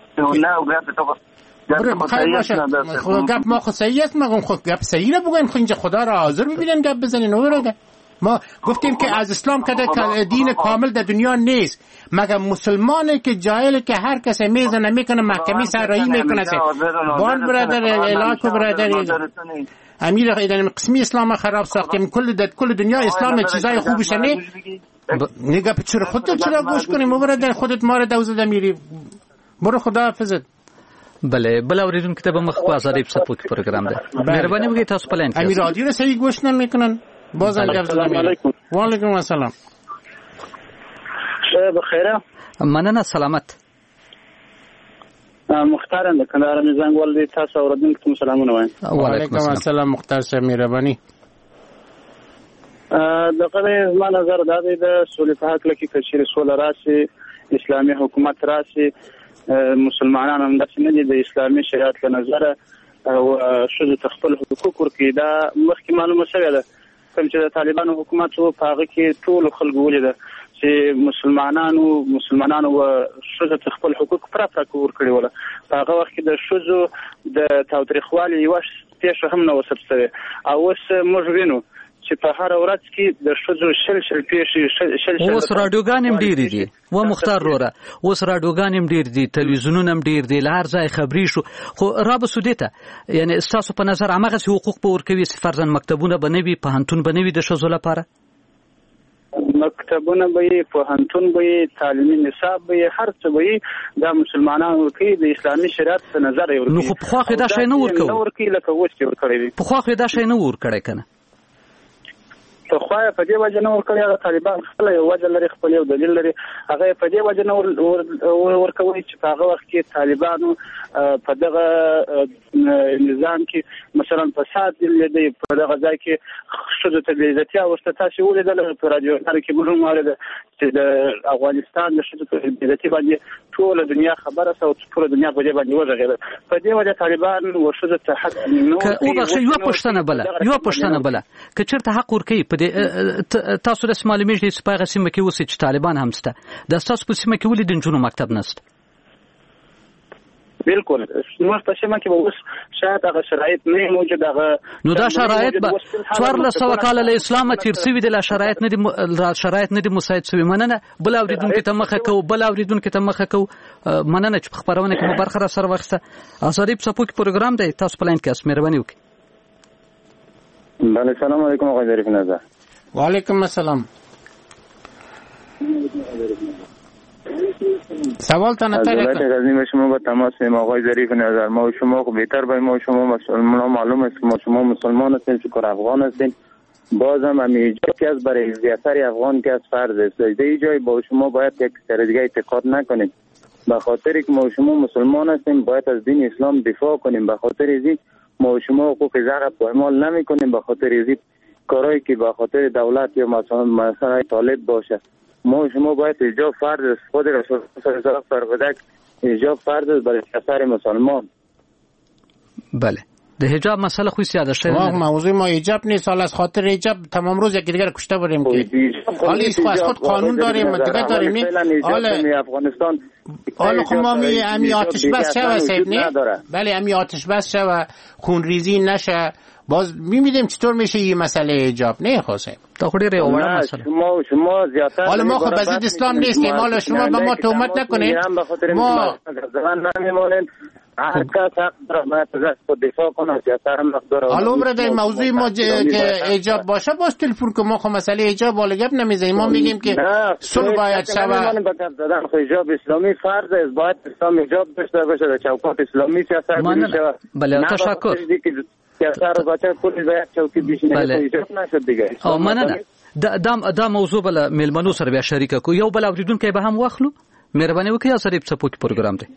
Speaker 6: گپ ما خو صحیح است مگم خود گپ صحیح رو بگوین خو اینجا خدا را حاضر ببینن گپ بزنین برادر ما گفتیم که از اسلام که دین کامل در دنیا نیست مگر مسلمانه که جاهل که هر کسی میزنه میکنه محکمی سرایی میکنه بان برادر علاق برادر امیر ایدن قسمی اسلام خراب ساختیم کل دنیا اسلام چیزای خوبش نه نگاه چرا خودت چرا گوش کنیم برادر خودت ما رو دوزده میری برو خدا حافظت
Speaker 1: بله بل اوریدون کتاب مخ آزادی سپوک پروگرام ده مهربانی بگید تاسو پلان کې
Speaker 6: امیر رادیو رو صحیح گوش نمیکنن باز انجام زدم و علیکم السلام
Speaker 11: بخیره
Speaker 1: مننه سلامت
Speaker 11: مختار د کندهار میزنګ ولدي تاسو اوردونکو ته سلامونه وایم
Speaker 6: وعلیکم السلام مختار صاحب مهرباني
Speaker 11: دغه زما نظر دا دی د سولې په حق لکه کچېر سول راسي اسلامي حکومت راسي مسلمانان هم داسې نه دي د اسلامي شریعت له نظره او شذ تخپل حقوق ورکړي دا مخکې معلومه شوې ده کوم چې د طالبانو حکومت وو په هغه کې ټول خلکو ولیده چې مسلمانانو شذ تخپل حقوق پراپر ورکړي ولا په هغه وخت کې د شذ د تاوتریخوالي یو پیښه هم نه وسبسوي او اوس موږ وینو چې په هر ورځ کې د شذو شل پیښې
Speaker 1: اوس رادیوګان هم ډېر دي و مختار وروره اوس رادیوګان هم ډېر دي تلویزیونونه هم ډېر دي لهر ځای خبري شو خو را به سودته یعنی تاسو په نظر هغه حقوق په ورکوي فرضاً مکتبونه بنوي په هنتون بنوي د شذو لپاره
Speaker 11: مکتبونه به په هنتون به تعلیمي نصاب به هر څه به د مسلمانانو کې د اسلامي شریعت په نظر یو
Speaker 1: نو خو په خو دا شی نه
Speaker 11: ورکوي لکه اوس چې ورکړي
Speaker 1: په خو دا شی نه ورکړي کنه
Speaker 11: په خو په دې وجه نه ورکړي طالبان خپل یو وجه لري خپل یو دلیل لري هغه په دې وجه نه ورکوي چې په هغه وخت کې طالبانو په دغه نظام کې مثلا فساد دی په دغه ځای کې شذو تبعیضیت او ستاسو ولیدل په رادیو کې موږ مارده چې د افغانستان د شذو تبعیضیت باندې ټول دنیا خبره او ټول دنیا په دې باندې وژغیده په دې وجه طالبان او شذو ته حق نو
Speaker 1: او بخښ یو پښتنه بل کچرته حق ورکي تاسو د معلومات دي سپاغه سیمه کې اوسې چې طالبان هم سته د تاسو په سیمه کې ولې د جنونو مکتب نشته
Speaker 11: بالکل نو په سیمه کې اوس شاید هغه شرایط نه موجود هغه
Speaker 1: نو دا شرایط به 1400 کال له اسلام تیر سوي د شرایط نه دي مساعد سوي مننه بل اوریدونکو ته مخه کو مننه چې خبرونه کې برخه را سره وخته آزادی سپوک پروګرام دی تاسو پلان کې اس مهرباني وکړئ
Speaker 12: بله سلام علیکم آقای ظریف نظر
Speaker 6: و علیکم السلام سوالتان
Speaker 12: دولت غزنی به شما با تماس آقای ظریف نظر ما و شما خب بهتر به ما و شما مسلمان معلوم است که ما شما مسلمان هستیم، شکر افغان هستیم. باز هم ایجاب که از برای زیاتر افغان که از فرض است ای جای با شما باید یک سر دیگه اعتقاد نکنیم. به خاطر که ما و شما مسلمان هستیم باید از دین اسلام دفاع کنیم. به خاطر ازی ما و شما حقوق زغ پایمال نمی کنیم. به خاطر ازی کارهایی که به خاطر دولت یا مثلا طالب باشه ما و شما باید ایجاب فرض است. خود رسول الله صلی الله علیه و آله ایجاب فرض است برای کسر مسلمان.
Speaker 1: بله د حجاب مسئله خو سیاده شده
Speaker 6: موضوع ما حجاب نیست. حالا از خاطر حجاب تمام روز یکی دیگر کشته بریم که حالا ایش خو از خود قانون داریم دیگه داریم. حالا
Speaker 12: افغانستان
Speaker 6: حالا خب ما امی آتش بس شوه سید نه بله امی آتش بس شوه خونریزی نشه باز می‌بینیم چطور میشه این مسئله حجاب نه خاصه
Speaker 1: تا خودی ریواره مسئله
Speaker 12: شما زیادتر
Speaker 6: حالا ما خب بزید اسلام نیستیم. حالا شما به ما تهمت نکنید ما
Speaker 12: نمیمونیم هر کس حق داره باید از خود دفاع کنه.
Speaker 6: حالا برادر موضوع ما که حجاب باشه باز تلفن که ما خب مسئله حجاب بالا گپ نمیزنیم. ما میگیم که صلح باید شوه.
Speaker 12: حجاب اسلامی فرض است. باید اسلام حجاب داشته باشه در چوکات اسلامی سیاست بشه.
Speaker 1: بله تشکر. مننه. دا موضوع بل ملمنو سره بیا شریک کو یو بل اوریدونکو به هم واخلو. مهرباني وکړئ سره په پوک پروګرام دی.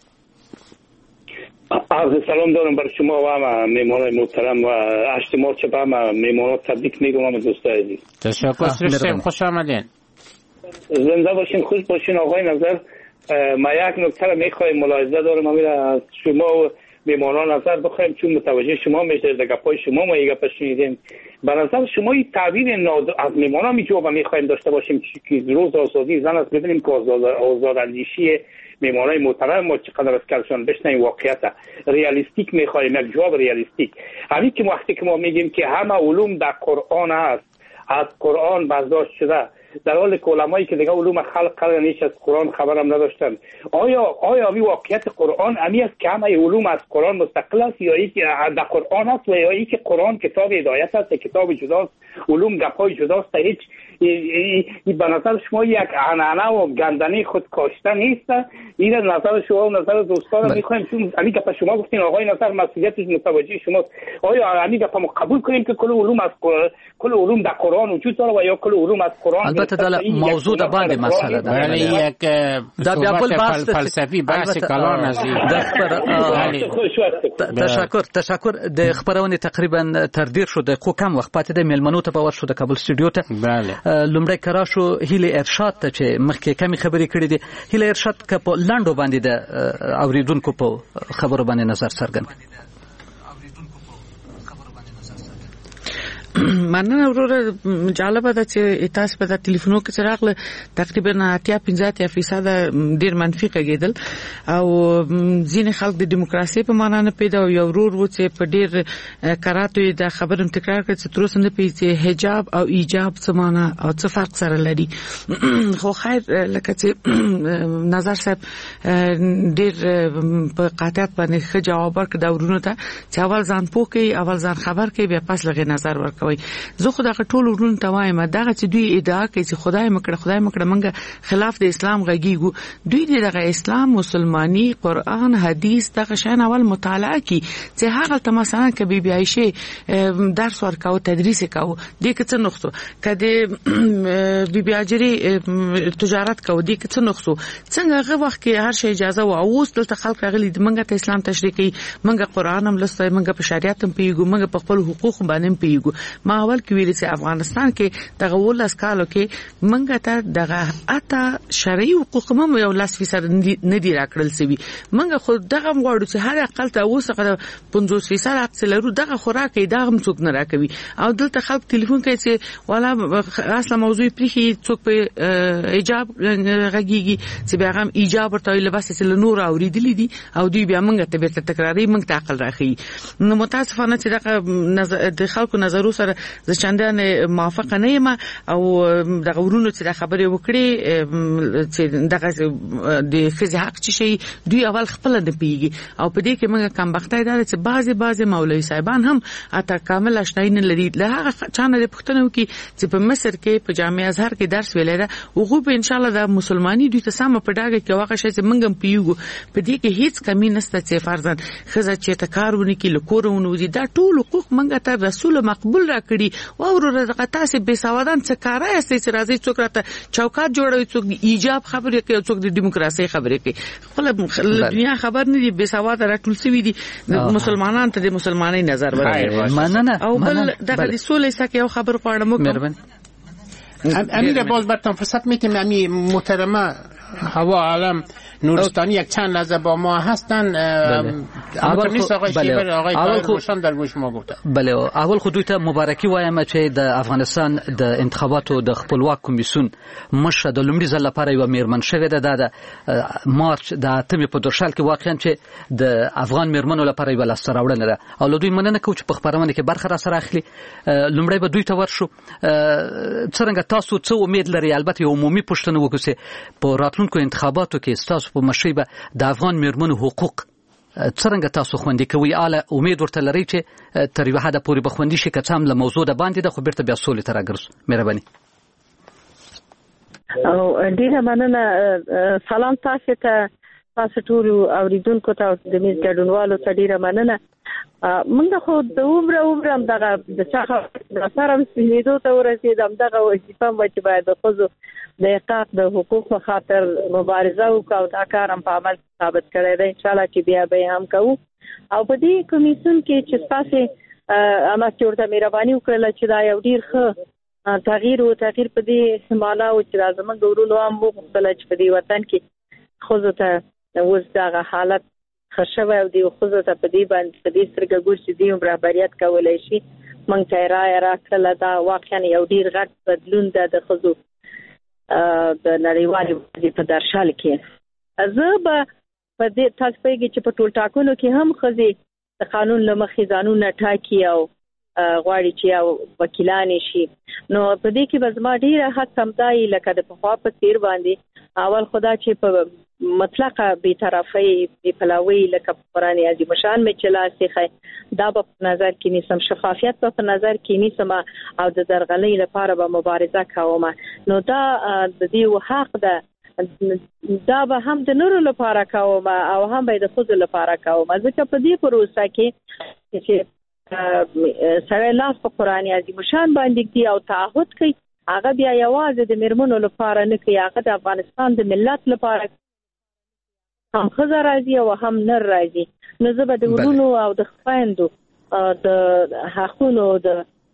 Speaker 13: عرض سلام دارم بر شما و مهمانان محترم و اجتماع چه به مهمانان تبریک میگم دوستان عزیز.
Speaker 6: تشکر. خوش آمدین.
Speaker 13: زنده باشین، خوش باشین. آقای نظر ما یک نکته را میخوایم ملاحظه دارم از شما و مهمانان نظر بخوایم چون متوجه شما میشه در گپای شما ما یک گپ شنیدیم. به نظر شما این تعبیر از مهمانان میجواب میخوایم داشته باشیم که روز آزادی زن است. ببینیم که آزاداندیشی مهمانای محترم ما چقدر از کارشان بشنویم. واقعیت ریالیستیک میخوایم، یک جواب ریالیستیک. همین که وقتی که ما میگیم که همه علوم در قرآن است، از قرآن برداشت شده، در حالی که علمایی که دیگه علوم خلق کردن هیچ از قرآن خبرم نداشتن. آیا این واقعیت قرآن امی است که همه علوم از قرآن مستقل است یا ای که در قرآن است و یا ای که قرآن کتاب هدایت است، کتاب جداست، علوم گپای جداست؟ هیچ به نظر شما یک عنعنه و گندنه خود کاشته نیست؟ این نظر شما و نظر دوستان میخوایم چون امی گپ شما گفتین آقای نظر مسئولیتش متوجه شماست. آیا امی گپ ما قبول کنیم که کل علوم در قرآن وجود داره و یا کل علوم از قرآن؟
Speaker 1: البته در موضوع در باندې مسئله ده.
Speaker 6: بله یک صحبت فلسفي بحث کلان از
Speaker 1: تشکر. د خبرونه تقریبا تردیر شده خو کم وخت پاتې د ملمنو ته باور شو د کابل استودیو ته.
Speaker 6: بله
Speaker 1: لومړی کرا شو هیله ارشاد ته چې مخکې کمی خبرې کړې دي. هیله ارشاد که په لاندو باندې د اوریدونکو په خبرو باندې نظر څرګند کړي.
Speaker 7: مننه وروره. جالبه ده چې تاسو په ټلیفونو کې راغله تقریبا 85% ډیر منفي کېدل او ځینې خلک د دیموکراسي په معنا نه پیدا او یو ورور و چې په ډیر کراتو د خبرم تکرار کړ چې تر اوسه نه پیږي حجاب او ایجاب څه معنا او څه فرق سره لري. خو خیر لکه چې نظر صاحب ډیر په قاطعیت باندې ښه جواب ورکړ دا ورونو ته چې اول ځان پوکي، اول ځان خبر کوي، بیا پس لغه نظر ورکوي. زه خو دا ټول ورونو ته وایم دغه چې دوی ادعا کوي چې خدای مکړه منګه خلاف د اسلام غږیږو. دوی دغه اسلام، مسلمانی، قرآن، حدیث دغه شان اول مطالعه کی چې هغه ته مثلا ک بی بی عائشه درس ورکاو، تدریس کاو، دې کې څه نقصو کده بی بی اجری تجارت کاو، دې کې څه نقصو څنګه هغه وخت کې هر شی اجازه و او اوس دلته خلک غلي د منګه ته اسلام تشریح کوي، منګه قرآن هم لسته، منګه په شریعت هم پیګو، منګه په خپل حقوق باندې پیګو. ما اول کې ویل چې افغانستان کې دغه ولس کالو کې منګه ته دغه اته شرعي حقوق هم یو 10% نه دی راکړل سوي. منګه خو دغه غواړو چې هر اقل ته اوسه 50% حق لرو، دغه خوراک دا هم څوک نه راکوي. او دلته خلک ټلیفون کوي چې والا اصله موضوع پرې څوک په ایجاب غږیږي چې بیا هم ایجاب ورته لباس چې نور اوریدلې دي او دوی بیا منګه ته به تکراری منګه عقل راخي. نو متاسفانه چې دغه د خلکو نظر سره ز چندان موافق نه یم او د غورونو چې د خبرې وکړي چې دغه د خزي حق چې شي دوی اول خپل د پیږي او په دې کې موږ کم بختای دار چې بعضي مولوي صاحبان هم اته کامل اشنای نه لري له هغه چانه د پښتنو کې چې په مصر کې په جامع ازهر کې درس ویلای دا وګو په ان شاء الله د مسلمانۍ دوی ته سم په ډاګه کې واقع شي چې موږ هم پیږو په دې کې هیڅ کمی نشته چې فرضاً خزه چې تکارونه کې لکورونه وزي دا ټول حقوق موږ ته رسول مقبول را کړی او ورته تاسو به سوادان څه کارای است چې راځي څوک راته چوکاټ جوړوي څوک د ایجاب خبرې کوي څوک د دیموکراسي خبرې کوي خپل دنیا خبر نه دي به سواد راټول سوي دي مسلمانانو ته د مسلمانۍ نظر ورکړي
Speaker 1: مننه
Speaker 7: او بل دغه د سولې سکه یو خبر غواړم
Speaker 6: امیر باز براتون فرصت میتیم امی محترمه هوا عالم نورستانی یک چند لحظه با ما هستن اول نیست آقای شیبر آقای طاهر روشن در گوش ما گفته
Speaker 1: بله اول خو دوی ته مبارکي وایم چې د افغانستان د انتخاباتو د خپلواک کمیسیون مشر د لومړي ځل لپاره یو میرمن شوې ده د مارچ د 8 په درشل کې واقعا چې د افغان میرمنو لپاره یو لاسته راوړنه ده او له دوی مننه کوم چې په خبرونه کې برخه را سره اخلي لومړی به دوی ته ورشو څنګه تاسو څه امید لري البته یو عمومي پوښتنه وکړئ په راتلونکو انتخاباتو کې تاسو په مشرۍ به د افغان میرمنو حقوق څنګه تاسو خوندي کوي اله امید ورته لري چې تر یو حد پورې بخوندي شي که څه هم له موضوع د باندې د خو بیرته بیا سولې ته راګرځو مهرباني
Speaker 14: او ډیره مننه سلام تاسو ته تاسو ټول اوریدونکو ته د میز ګډونوالو ته ډیره مننه موږ خو د عمر هم دغه د څخه سره سپینېدو ته ورسېدم دغه وظیفه مې چې باید د خزو د حقوق د حقوقو خاطر مبارزه وکړو دا کار هم په عمل ثابت کړی دی ان شاء الله چې بیا به هم کوو او په دې کمیسیون کې چې تاسو اماکه ورته مهرباني وکړه چې دا یو ډیر ښه تغییر په دې سمانه او چې زموږ ورونو هم وغوښتل چې په دې وطن کې خزو ته اوس دغه حالت خشوه او دی خو ته په دې باندې په دې سرګ ګور چې دی برابریت کولای شي مونږ ته راکړه دا واقعا یو ډیر غټ بدلون ده د خزو د نړیوالې په درشل کې زه به په دې تاسو پیږي چې په ټول ټاکنو کې هم خزي د قانون لمخې ځانونه ټاکي او غواړي چې او وکیلان شي نو په دې کې به زما ډیره حق سمدای لکه د پخوا په تیر باندې اول خدا چې په مطلقه بی‌طرفي پلاوي لکه قرآن عظیم شان می چلا سیخه دا په نظر کې نیسم شفافیت په نظر کې نیسم او د درغلۍ لپاره به مبارزه کوم نو دا د دې حق ده دا به هم د نورو لپاره کوم او هم به د خود لپاره کوم ځکه په دې پروسه کې چې سره لاس په قرآن عظیم شان باندې دی او تعهد کوي هغه بیا یوازې د میرمنو لپاره نه کوي هغه د افغانستان د ملت لپاره هم خزه راځي او هم نر راځي نو زه به د ورونو او د خويندو د حقونو د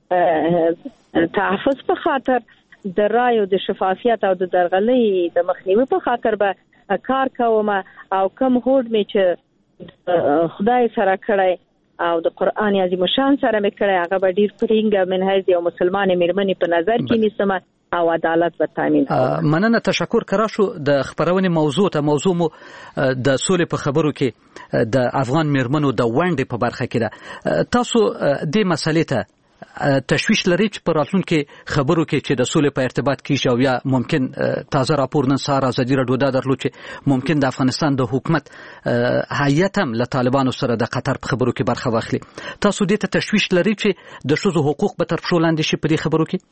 Speaker 14: تحفظ په خاطر د رایو د شفافیت او د درغلۍ د مخنیوي په خاطر به کار کوم او کوم هوډ می چې خدای سره کړی او د قرآن عظیم شان سره مې کړی هغه به ډیر پرینګه منهج یو مسلمان میرمنې په نظر کې نیسم او عدالت به تامین
Speaker 1: مننه تشکر کرا شو د خبرونې موضوع مو د سولې په خبرو کې د افغان میرمنو د وړاندې په برخه کې ده تاسو د مسلې ته تشویش لري چې پر راتلونکو خبرو کې چې د سولې په ارتباط کې او یا ممکن تازه راپور نن سهار ازادي راډیو دا درلود چې ممکن د افغانستان د حکومت هیئت هم له طالبانو سره د قطر په خبرو کې برخه واخلي تاسو دې ته تشویش لري چې د ښځو حقوق به تر پښو لاندې شي په دې خبرو کې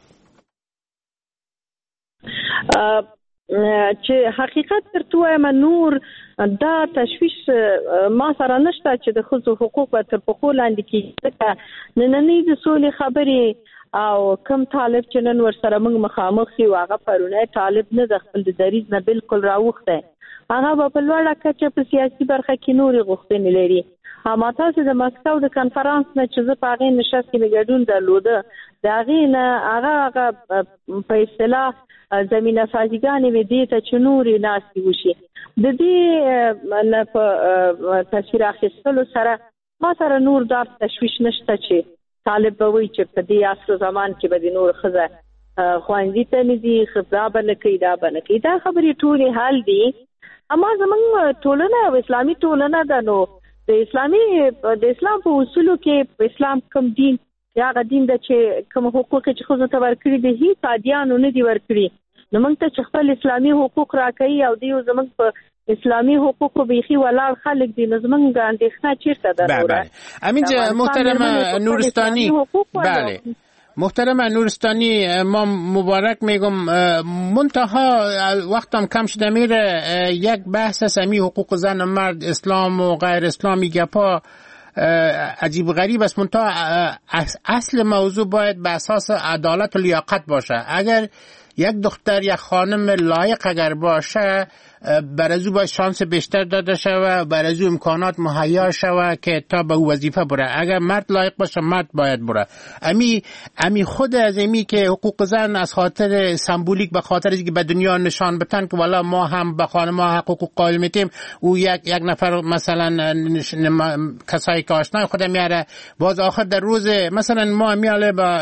Speaker 14: چې حقیقت ترته نور دا تشویش ما سره نشته چې د خصوصي حقوق تر پخو لاندې کیږي نننې د سولې خبرې او کم طالب چې نن ور سره موږ مخامخ شي واغه پرونه طالب نه د خپل دریز نه بالکل راوخته هغه په لوړه کچه په سیاسي برخه کې نوري غوښتنې لري هم تاسو د مسکو د کانفرنس نه چې زه په هغه نشست کې ګډون درلوده دا غینه هغه په اصطلاح زمينه سازیګانې وې دي ته چې نوري ناسي وشي د دې په تصویر اخیستلو سره ما سره نور دا تشویش نشته چې طالب به وي چې په دې عصر زمان کې به د نور خزه خوانځي ته نږدې خبره بنکې دا خبرې ټولې حل دي اما زمونږ ټولنه او اسلامي ټولنه ده نو د اسلام په اصولو کې اسلام کوم دین هغه دین د چې کوم حقوق چې خو ته ورکړي دي هیڅ عادیانو نه دي ورکړي. نو موږ ته چې خپل اسلامي حقوق راکړي او دیو زموږ په اسلامی حقوق بیخی ولال خلق دی نظمن اندیخنه چیرته داره.
Speaker 6: بله امینجا محترم نورستانی، بله محترم نورستانی، ما مبارک میگم. منتها وقتم کم شده میره، یک بحث از امی حقوق زن و مرد، اسلام و غیر اسلامی گپا عجیب غریب است. منتها اصل موضوع باید به اساس عدالت و لیاقت باشه. اگر یک دختر یک خانم لایق اگر باشه، برازو باید شانس بیشتر داده شوه، برازو امکانات مهیا شوه که تا به وظیفه بره. اگر مرد لایق باشه مرد باید بره. امی خود از امی که حقوق زن از خاطر سمبولیک، به خاطر اینکه به دنیا نشان بدن که والا ما هم به خانم ها حقوق قائل میتیم، او یک نفر مثلا کسایی که آشنای خود میاره، باز آخر در روز مثلا ما میاله با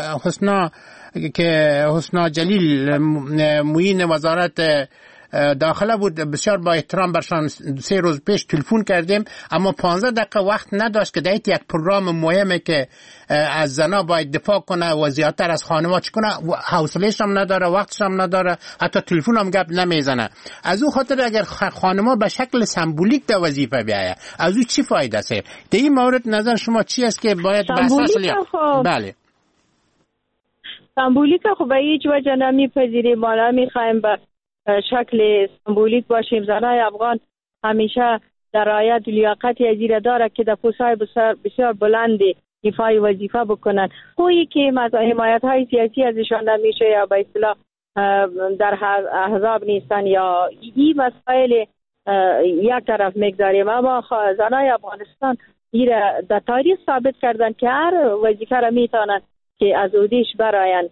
Speaker 6: حسنا جلیل معین وزارت داخله بود، بسیار با احترام برشان 3 روز پیش تلفن کردیم، اما 15 دقیقه وقت نداشت که دایت یک پروگرام مهمه که از زنا باید دفاع کنه و زیادتر از خانم‌ها چی کنه، حوصله‌اش هم نداره، وقتش هم نداره، حتی تلفن هم گپ نمیزنه. از او خاطر اگر خانم‌ها به شکل سمبولیک در وظیفه بیاید، از او چی فایده است؟ در این مورد نظر شما چی است که باید به اساس بله
Speaker 14: سمبولیک خو به هیچ وجه نمیپذیریم، ما نمیخوایم به شکل سمبولیک باشیم. زنای افغان همیشه در رعایت لیاقت ازیره داره که در پست‌های بسیار بلند ایفای وظیفه بکنن. خویی که حمایت های سیاسی ازشان نمیشه یا به اصطلاح در احزاب نیستن یا این مسائل یک طرف میگذاریم، اما زنای افغانستان در تاریخ ثابت کردن که هر وظیفه را میتونن که از عهدهش براین.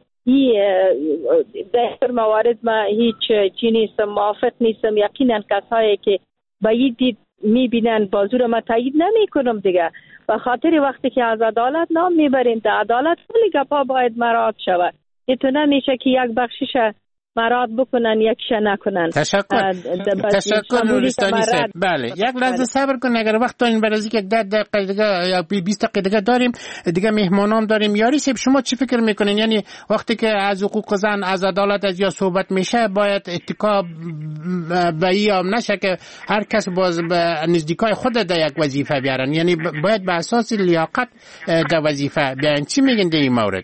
Speaker 14: در موارد ما هیچ چی نیستم، موافق نیستم. یقینا کسایی که با این دید میبینن بازو رو ما تایید نمی کنم دیگه، به خاطر وقتی که از عدالت نام میبریم، در عدالت کلی گپا باید مراعات شود. تو نمیشه که یک بخشش مراعات بکنن یکش نکنن.
Speaker 6: تشکر نورستانی صاحب. بله یک لحظه صبر کن، اگر وقت دارین برای اینکه 10 دقیقه دیگه یا 20 دقیقه دیگه داریم دیگه، مهمانام داریم. یاری صاحب شما چی فکر میکنین؟ یعنی وقتی که از حقوق زن، از عدالت، از یا صحبت میشه، باید اتکا به ایام نشه که هر کس باز به نزدیکای خود در یک وظیفه بیارن، یعنی باید به اساس لیاقت در وظیفه بیارن. چی میگین در این مورد؟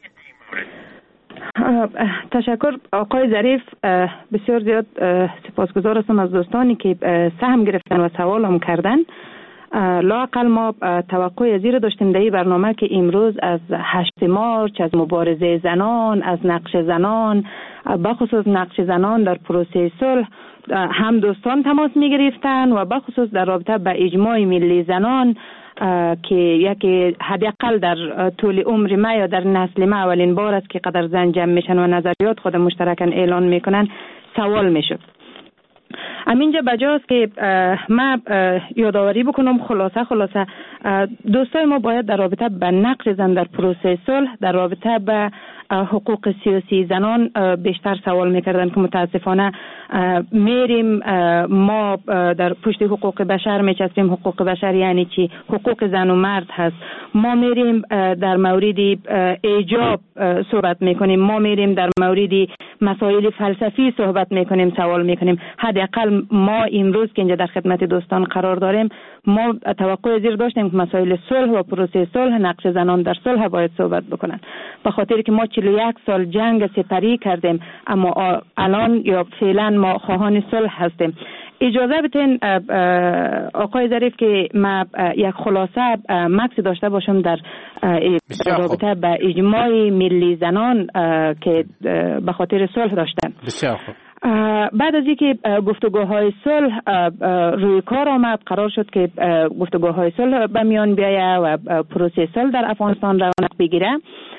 Speaker 8: تشکر آقای ظریف، بسیار زیاد سپاسگزار هستم از دوستانی که سهم گرفتن و سوال هم کردن. لااقل ما توقع زیر داشتیم در این برنامه که امروز از 8 مارچ، از مبارزه زنان، از نقش زنان، بخصوص نقش زنان در پروسه صلح، هم دوستان تماس می گرفتن و بخصوص در رابطه با اجماع ملی زنان که یکی حداقل در طول عمر ما یا در نسل ما اولین بار است که قدر زن جمع میشن و نظریات خود مشترکاً اعلان میکنن، سوال میشد. همینجا بجاست که ما یادآوری بکنم خلاصه دوستای ما باید در رابطه با نقش زن در پروسه صلح، در رابطه با حقوق سیاسی زنان بیشتر سوال میکردن که متاسفانه میریم ما در پشت حقوق بشر میچسبیم. حقوق بشر یعنی چی؟ حقوق زن و مرد هست. ما میریم در مورد ایجاب صحبت میکنیم، ما میریم در مورد مسائل فلسفی صحبت میکنیم، سوال میکنیم. حداقل ما امروز که اینجا در خدمت دوستان قرار داریم، ما توقع زیر داشتیم که مسائل صلح و پروسه صلح، نقش زنان در صلح باید صحبت بکنن، به خاطر که ما 41 سال جنگ سپری کردیم، اما الان یا فعلا ما خواهان صلح هستیم. اجازه بدین آقای ظریف که ما یک خلاصه مکس داشته باشم در رابطه با اجماع ملی زنان که به خاطر صلح داشتن.
Speaker 6: بسیار خوب.
Speaker 8: بعد از اینکه گفتگوهای صلح روی کار آمد، قرار شد که گفتگوهای صلح به میان بیاید و پروسه صلح در افغانستان رونق بگیره.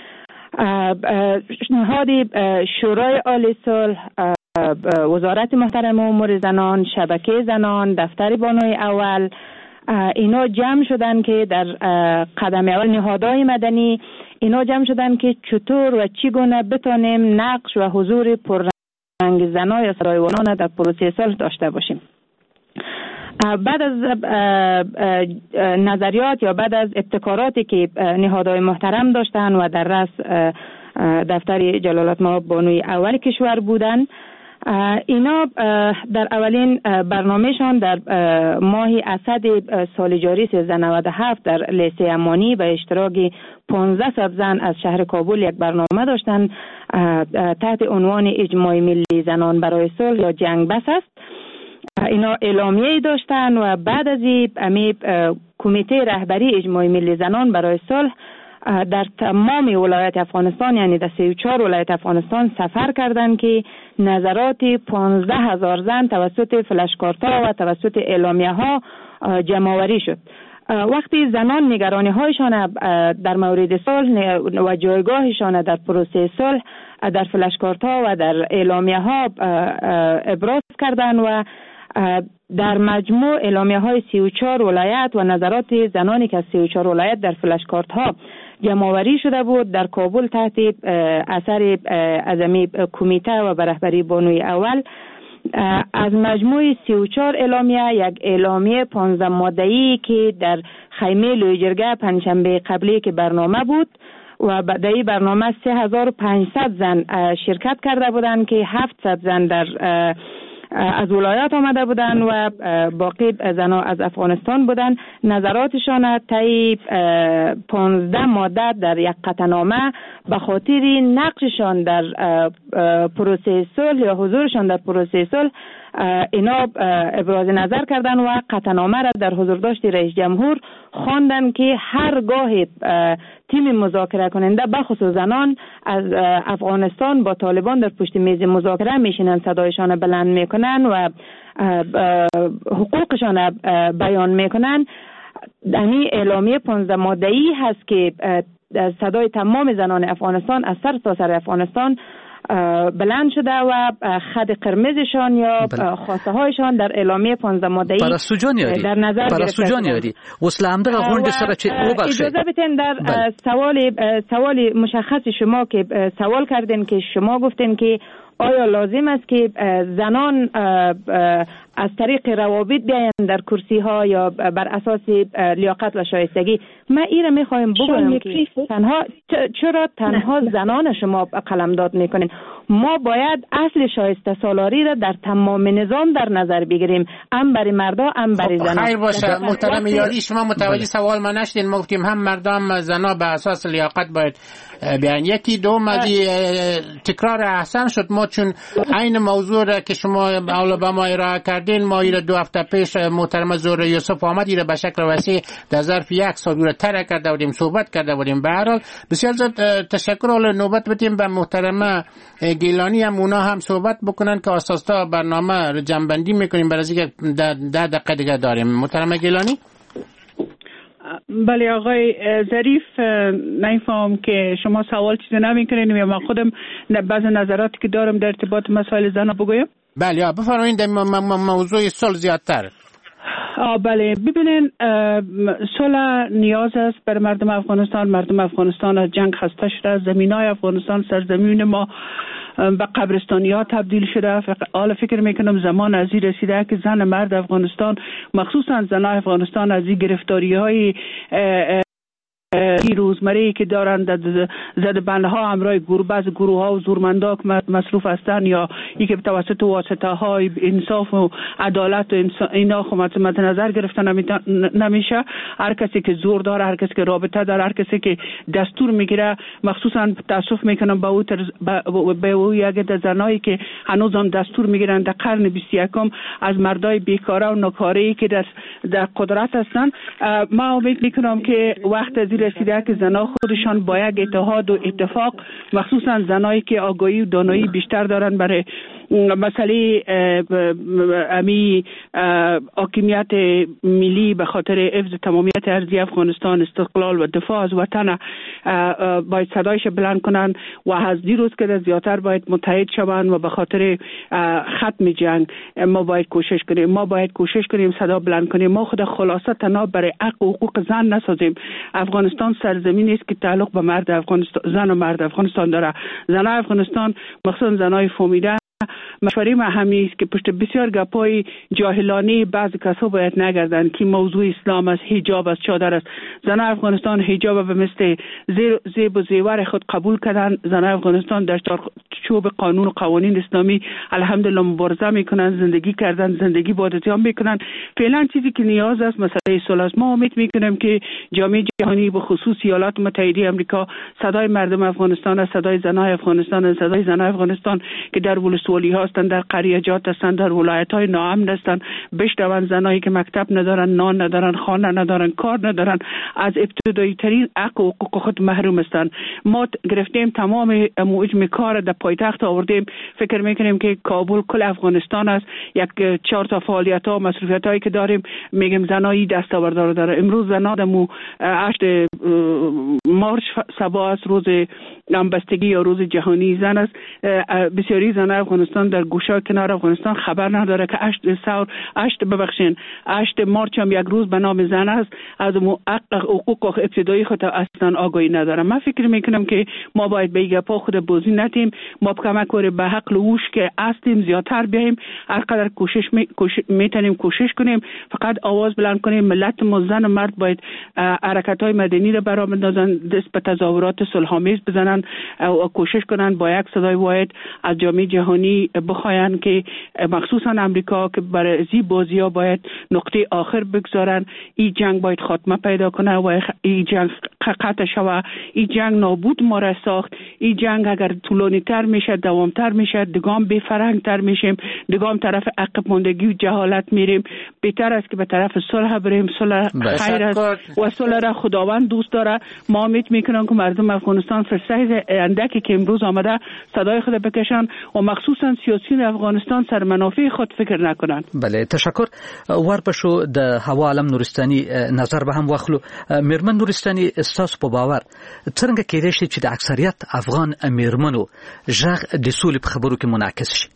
Speaker 8: نهاد شورای عالی صلح، وزارت محترم امور زنان، شبکه زنان، دفتر بانوی اول، اینا جمع شدن که در قدم اول نهادهای مدنی اینا جمع شدن که چطور و چگونه بتونیم نقش و حضور پررنگ زنان یا سرایوانان در پروسه صلح داشته باشیم.
Speaker 15: بعد از نظریات یا بعد از ابتکاراتی که نهادهای محترم داشتن و در رأس دفتر جلالت‌مآب بانوی اول کشور بودن، اینا در اولین برنامهشان در ماه اسد سال جاری 1397 در لیسه امانی به اشتراک 1500 زن از شهر کابل یک برنامه داشتن تحت عنوان اجماع ملی زنان برای صلح یا جنگ بس است. اینا اعلامیه‌ای داشتن و بعد از این کمیته رهبری اجماع ملی زنان برای صلح در تمام ولایت افغانستان، یعنی در 34 ولایت افغانستان سفر کردند که نظرات 15,000 زن توسط فلشکارت‌ها و توسط اعلامیه‌ها جمع‌آوری شد. وقتی زنان نگرانی هایشان در مورد صلح و جایگاهشان در پروسه صلح در فلشکارت‌ها و در اعلامیه‌ها ابراز کردند و در مجموع اعلامیه‌های 34 ولایت و نظرات زنانی که از 34 ولایت در فلشکارت‌ها جمع‌آوری شده بود در کابل تحت اثر اعظمی کمیته و به رهبری بانوی اول، از مجموع 34 اعلامیه یک اعلامیه 15 ماده‌ای که در خیمه لوی جرگه پنجشنبه قبلی که برنامه بود و در این برنامه 3500 زن شرکت کرده بودند که 700 زن در از ولایات آمده بودن و باقی زنها از افغانستان بودن. نظراتشان طی 15 ماده در یک قطعنامه به خاطر نقششان در پروسه صلح یا حضورشان در پروسه صلح اینا ابراز نظر کردن و قطعنامه را در حضورداشت رئیس جمهور خواندن که هرگاه تیم مذاکره کننده بخصوص زنان از افغانستان با طالبان در پشت میز مذاکره میشینن، صدایشان بلند میکنن و حقوقشان بیان میکنن. یعنی اعلامیه 15 ماده‌ای هست که صدای تمام زنان افغانستان از سرتاسر افغانستان بلند شده و خط قرمزشان یا خواسته هایشان در اعلامیه 15 ماده‌ای در نظر گرفته.
Speaker 1: وسلام دغه غونډه سره چې وبخښئ
Speaker 15: اجازه بدین در سوال مشخص شما که سوال کردین که شما گفتین که آیا لازم است که زنان از طریق روابط بیاین در کرسی ها یا بر اساس لیاقت و شایستگی؟ من این را میخوایم بگویم که چرا تنها زنان شما قلمداد میکنین؟ ما باید اصل شایسته سالاری را در تمام نظام در نظر بگیریم، هم برای مردا هم برای زنان.
Speaker 6: خیر باشه محترم یاری، شما متوجه سوال ما نشدین. ما گفتیم هم مردا هم زنا به اساس لیاقت باید بیان. یکی دوم از تکرار احسن شد. ما چون این موضوع را که شما اول به ما ارائه کردین، ما این 2 هفته پیش محترم زهره یوسف آمد این به شکل وسیع در ظرف 1 سال رو طرح کرده بودیم، صحبت کرده بودیم. به هر حال بسیار زیاد تشکر. حالا نوبت بدیم به محترم گیلانی، هم اونا هم صحبت بکنن که اساسا برنامه رو جمع‌بندی میکنیم. برای اینکه 10 دقیقه دیگه داریم. محترم گیلانی.
Speaker 7: بله آقای ظریف، نمیفهم که شما سوال چیزی نمیکنین یا من خودم بعض نظراتی که دارم در ارتباط مسائل زن بگویم؟
Speaker 6: بله بفرمایید در موضوع صلح زیادتر.
Speaker 7: بله ببینین، صلح نیاز است بر مردم افغانستان. مردم افغانستان از جنگ خسته شده، زمینای افغانستان سرزمین ما به قبرستانی ها تبدیل شده. حالا فکر میکنم زمان از این رسیده که زن مرد افغانستان، مخصوصا زنای افغانستان، از این گرفتاری های روزمره که دارند زده بندها همراه بعض گروه ها و زورمندا که مصروف هستند یا ای که توسط واسطه های انصاف و عدالت و اینا خب مد نظر گرفته نمیشه. هر کسی که زور داره، هر کسی که رابطه داره، هر کسی که دستور میگیره، مخصوصا تاسف میکنم به او یک زنایی که هنوز هم دستور میگیرن در قرن 21 از مردای بیکاره و ناکاره که در قدرت هستن. ما امید میکنم که وقت از رسیده که زنها خودشان با یک اتحاد و اتفاق، مخصوصا زنایی که آگاهی و دانایی بیشتر دارن برای مسئله امی حاکمیت ملی به خاطر حفظ تمامیت ارضی افغانستان، استقلال و دفاع از وطن، باید صدایش بلند کنن و از دیروز که زیادتر باید متحد شوند و به خاطر ختم جنگ ما باید کوشش کنیم صدا بلند کنیم. ما خود خلاصه تنها برای حق و حقوق زن نسازیم. افغانستان سرزمینی است که تعلق به مرد افغانستان، زن و مرد افغانستان داره. زنای افغانستان مخصوصا زنای فامیده مشوره ما همین است که پشت بسیار گپای جاهلانه بعضی کسا باید نگردن که موضوع اسلام است، حجاب است، چادر است. زنان افغانستان حجاب به مثل زیب و زیور خود قبول کردن. زنان افغانستان در چوب قانون و قوانین اسلامی الحمدلله مبارزه میکنن، زندگی کردن، زندگی با اتهام میکنن. فعلا چیزی که نیاز است مسئله صلح است. ما امید میکنیم که جامعه جهانی به خصوص ایالات متحده آمریکا صدای مردم افغانستان است، صدای زنان افغانستان، صدای زنان افغانستان که در ولسوالی هستند، در قریه‌جات هستند، در ولایت‌های ناامن هستند، بشنوند. زنایی که مکتب ندارن، نان ندارن، خانه ندارن، کار ندارن، از ابتدایی ترین حق و حقوق خود محروم هستند. ما گرفتیم تمام موجم کار در پایتخت آوردیم. فکر میکنیم که کابل کل افغانستان است. یک 4 تا فعالیت ها و مصروفیت هایی که داریم میگیم زنایی دستاوردار داره. امروز زنا دمو 8 مارچ سبا است، روز همبستگی یا روز جهانی زن است. بسیاری زن افغانستان در گوشه کنار افغانستان خبر نداره که 8 مارچ هم یک روز به نام زن است. از حقوق ابتدایی خود اصلا آگاهی نداره. من فکر میکنم که ما باید به این گپا خود بازی نتیم. ما کمک کنیم به حق لوش که هستیم زیادتر بیاییم، هر قدر میتونیم کوشش کنیم، فقط آواز بلند کنیم. ملت ما زن و مرد باید حرکت های مدنی را برام بندازن، دست به تظاهرات صلح‌آمیز بزنن و کوشش کنن با یک صدای واحد از جامعه جهانی بخواین که مخصوصا امریکا که برای زی بازی‌ها باید نقطه آخر بگذارن. این جنگ باید خاتمه پیدا کنه و این جنگ قطع شوه. این جنگ نابود ما را ساخت. این جنگ اگر طولانی تر میشه، دوامتر میشه، دگام بی فرهنگ تر میشیم، دگام طرف عقب ماندگی و جهالت میریم. بهتر است که به طرف صلح بریم. صلح خیر است و صلح را خداوند دوست داره. ما امید میکنم که مردم افغانستان فرصت اندکی که امروز آمده صدای خود بکشن و مخصوصا سیاسیون افغانستان سر منافع خود فکر نکنن.
Speaker 1: بله تشکر. ور بشو د هوا عالم نورستاني نظر به هم واخلو. میرمن نورستاني استاس په باور څنګه کېدای شي چې د اکثریت افغان میرمنو ژغ د سولې په خبرو کې منعکس شي؟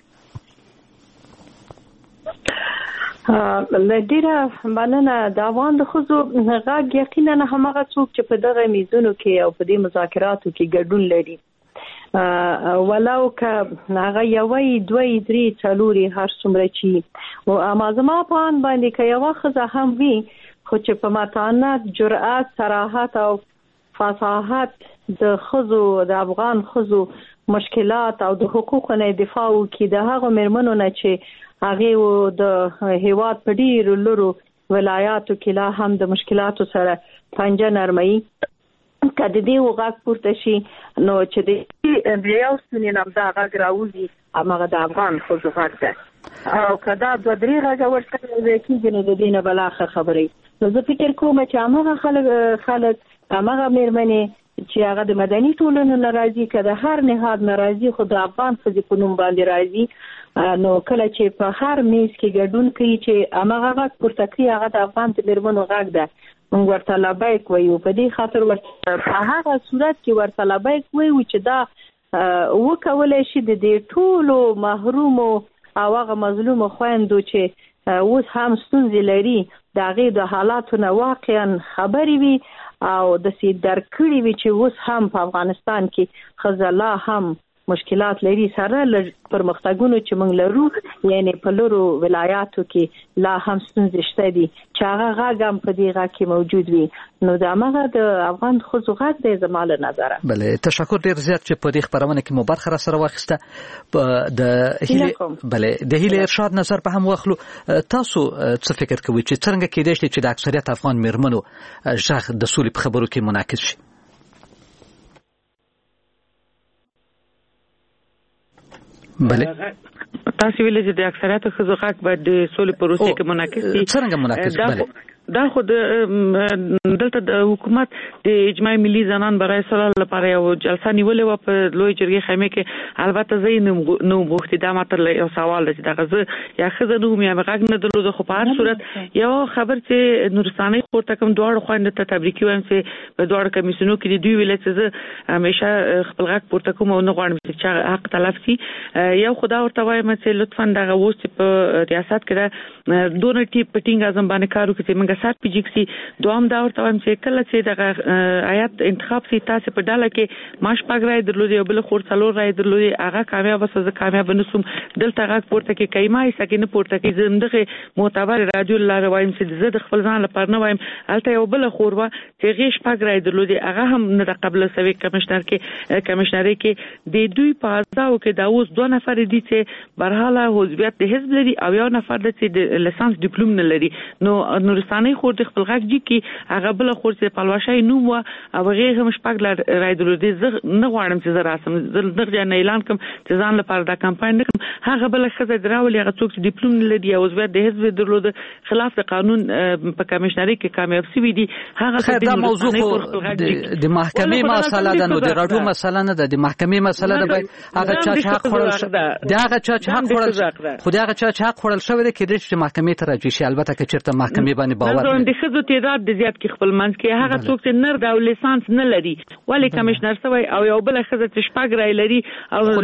Speaker 14: لډیره مننه. د افغان د ښځو غږ یقینا همغه څوک چې په دغه میزونو کې او په دې مذاکراتو کې ګډون لري، ولو که هغه یوې دوی درې څلوري هر څومره چې او امازما په ان باندې کې یو ښځه هم وي، خو چې په متانت، جرأت، صراحت او فصاحت د ښځو د افغان ښځو مشکلات او د حقوقو نه دفاع وکړي. د هغه میرمنو نه چې هغه د هیواد په ډیرو لورو ولایاتو کې لا هم د مشکلاتو سره پنجه نرمي کده دی وغاک پورته شي، نو چې د یو سنین هم دا غږ راوځي هغه د افغان ښځو غږ ده. او کدا د درې غږ ورته کېږي نو د دې نه بلاخه خبرې. نو زه فکر کوم چې هغه خلک هغه میرمنې چې هغه د مدني ټولنې ناراضي کده هر نهاد ناراضي، خو د افغان ښځې په نوم باندې راضي. نو کله چې په هر میز کې ګډون کوي چې هغه غږ پورته کوي، هغه د افغان د میرمنو غږ ده. موږ ورته لبیک وایو. په دې خاطر ورته په هغه صورت کې ورته لبیک وایو چې دا وکولای شي د دې ټولو محرومو او هغه مظلومو خویندو چې اوس هم ستونزې لري د هغې د حالاتو نه واقعا خبرې وي او د سي درکړې وي چې اوس هم په افغانستان کې ښځه لا هم مشکلات لري سره پرمختګونو چې موږ لرو، یعنی په لورو ولایاتو کې لا هم ستونزې شته دي چې هغه غږ هم په دې غږ کې موجود وي. نو دا هغه د افغان ښځو غږ دی زما له نظره.
Speaker 1: بله تشکر ډیر زیات چې په دې خبرونه کې مو برخه را سره واخیسته. د هیله ارشاد نظر په هم واخلو. تاسو څه فکر کوئ چې څنګه کېدای شي چې د اکثریت افغان میرمنو ژغ د سولې په خبرو کې منعکس شي؟ بله
Speaker 16: تاسو ویل چې د اکثریت ښځو حق باید د سولې پروسې کې منعکس شي.
Speaker 1: څنګه منعکس؟ بله
Speaker 16: دا خو دلته د حکومت د اجماع ملي زنان برای صلح لپاره یو جلسه نیولې و په لوی جرګې خیمه کې. البته زه نو غوښتي دا ماته یو سوال دی چې دا غزه یا خزه نو مې غږ نه درلود، خو په هر صورت یو خبر چې نورستاني پورته کوم دوه خويند ته تبریکي وایم چې په دوه کمیسیونو کې دوی ویل چې زه همیشه خپل غږ پورته کوم او نه غواړم چې حق تلف شي. یو خدا ورته وایم چې لطفا دا غوښتي په ریاست کې دا دونه ټیپ پټینګ اعظم باندې کارو کې موږ سیاست پیجکسي دوام دا ورته وایم چې کله چې د آیات انتخاب سي تاسو په ډاله کې ماش پاګرای درلودي او بل خور څلور راي درلودي هغه کامیاب وسه کامیاب نسوم دلته هغه پورته کې کایمای سکه نه پورته کې زندغه معتبر رادیو الله وایم چې زه د خپل ځان لپاره نه وایم الته یو بل خور وا چې غیش پاګرای درلودي هغه هم نه د قبل سوي کمشنري کې د دوی په ځاو کې دا اوس دوه نفر دي چې برحاله حزبیت د حزب لري او یو نفر د لیسانس ډیپلوم نه لري نو نورستاني خور د خپل غږ جی کې هغه بل خور چې پلواشای نو و او هغه هم شپږ رای درلودي زه نه غواړم چې زه راسم زه دغه نه اعلان کوم چې ځان لپاره دا کمپاین نکم هغه بل خزه دراولي هغه څوک چې ډیپلوم نه لري او حزبیت د حزب درلوده خلاف د قانون په کمشنري کې کامیاب شوی دي هغه
Speaker 1: دا موضوع د محکمې مسله ده نو د راډیو مسله نه ده د محکمې مسله ده باید هغه چا چې حق خورل دی هغه چا چې حق خورل خو هغه چا چې حق خورل شوی دی کېدای شي محکمې ته راځي شي البته که چېرته محکمې باندې باور
Speaker 16: نه د ښځو تعداد د زیات کې خپل منځ کې هغه څوک چې نر دا لیسانس نه لري ولی کمشنر سوی او یو بل ښځه چې شپږ رای لري او
Speaker 1: د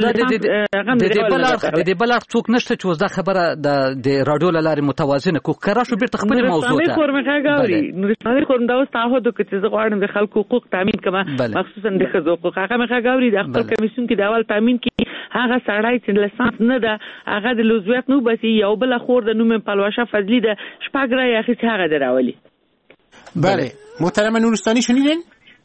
Speaker 1: دې بل څوک نشته چې اوس دا خبره د راډیو له لارې متوازنه کو کرا شو بیرته خپل موضوع ته
Speaker 16: نورستاني خور دا اوس تعهد وکړي چې زه غواړم د خلکو حقوق تامین کړم مخصوصا د ښځو حقوق هغه مخه غاوري د خپل کمیسیون کې د اول تامین کې هغه سړی چې لیسانس نه ده هغه د لوزویت نو بس یو بل خور د نوم پلوشه فضلی ده شپږ رای اخی هغه دراولي
Speaker 6: بله محترم نورستاني شنیدین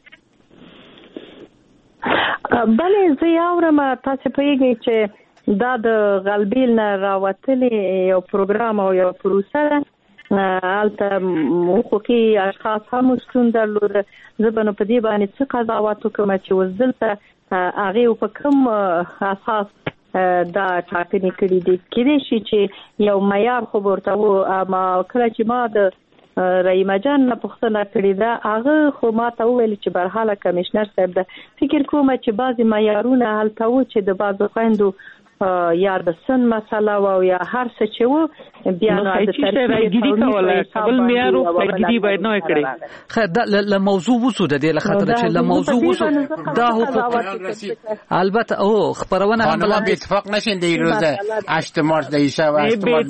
Speaker 14: بله زه یاورم تاسو پیږئ چې دا د غلبیل نه راوتلې یو پروګرام او یو پروسه ده البته حقوقي اشخاص هم شتون درلوده زه به نو په دې باندې څه قضاوت وکړم چې اوس دلته هغې په کوم اساس دا ټاکنې کړي دي کېدای شي چې یو معیار خو ورته ما کله چې ما د رحیمه جان نه پوښتنه کړې ده هغه خو ما ته وویل چې برحاله کمشنر صاحب ده فکر کوم چې بعضې معیارونه هلته و چې د بعضو خویندو یا د سن مسله او یا هر څه چې و بیا نه د
Speaker 16: ترګیدي کوله قبل میارو ترګیدي باید نه کړي
Speaker 1: خیر دا له موضوع وسو د دې لخاطر چې له موضوع وسو دا حقوق البته او خبرونه هم
Speaker 6: بل اتفاق نشین دی روز 8 مارس د ایشا و 8 مارس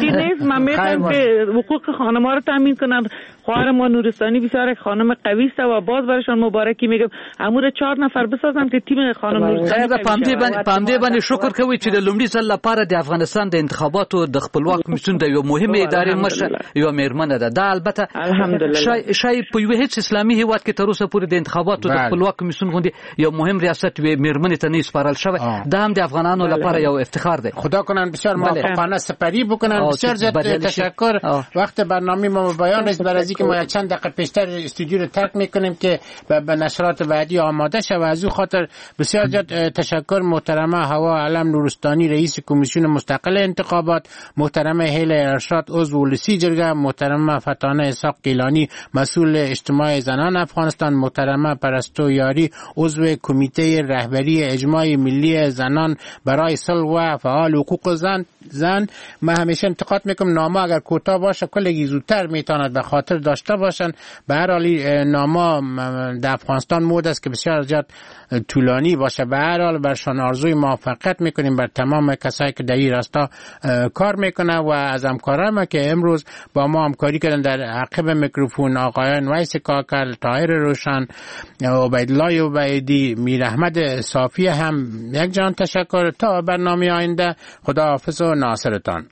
Speaker 16: حقوق خانم‌ها رو تامین کنن خواهر ما نورستانی بسیار خانم قوی است و باز برشان مبارکی میگم امور 4 نفر بسازم که تیم خانم نورستانی
Speaker 1: پامدې باندې شکر کوي چې د لومړي ځل لپاره د افغانستان د انتخاباتو د خپلواک کمیسیون د یو مهمه ادارې مشر یو میرمنه ده دا البته شای په یو هیڅ اسلامي هیواد کې تر اوسه پورې د انتخاباتو د خپلواک کمیسیون غوندي یو مهم ریاست و میرمنه ته نه سپارل شوی دا هم د افغانانو لپاره یو افتخار ده
Speaker 6: خدا کنن بسیار موفقانه سپری بکنن بسیار زیاد تشکر وقت برنامه ما بیان است برای که ما چند دقیقه پیشتر استودیو رو ترک میکنیم که به نشرات بعدی آماده شه و از او خاطر بسیار زیاد تشکر محترمه هوا علم نورستانی رئیس کمیسیون مستقل انتخابات، محترمه هیله ارشاد عضو ولسی جرگه، محترمه فتانه اسحاق گیلانی مسئول اجتماع زنان افغانستان، محترمه پرستو یاری عضو کمیته رهبری اجماع ملی زنان برای صلح و فعال حقوق زن. من همیشه انتقاد میکنم نامه اگر کوتاه باشه کلگی زودتر میتواند به خاطر داشته باشن. به هر حال نامه در افغانستان مود است که بسیار زیاد طولانی باشه. به هر حال برشان آرزوی موفقیت میکنیم بر تمام کسایی که در این راستا کار میکنه و از همکاران که امروز با ما همکاری کردن در عقب میکروفون آقایان ویس کاکل، طاهر روشن، عبیدالله عبیدی، میر احمد صافی هم یک جان تشکر. تا برنامه آینده خداحافظ و ناصرتان.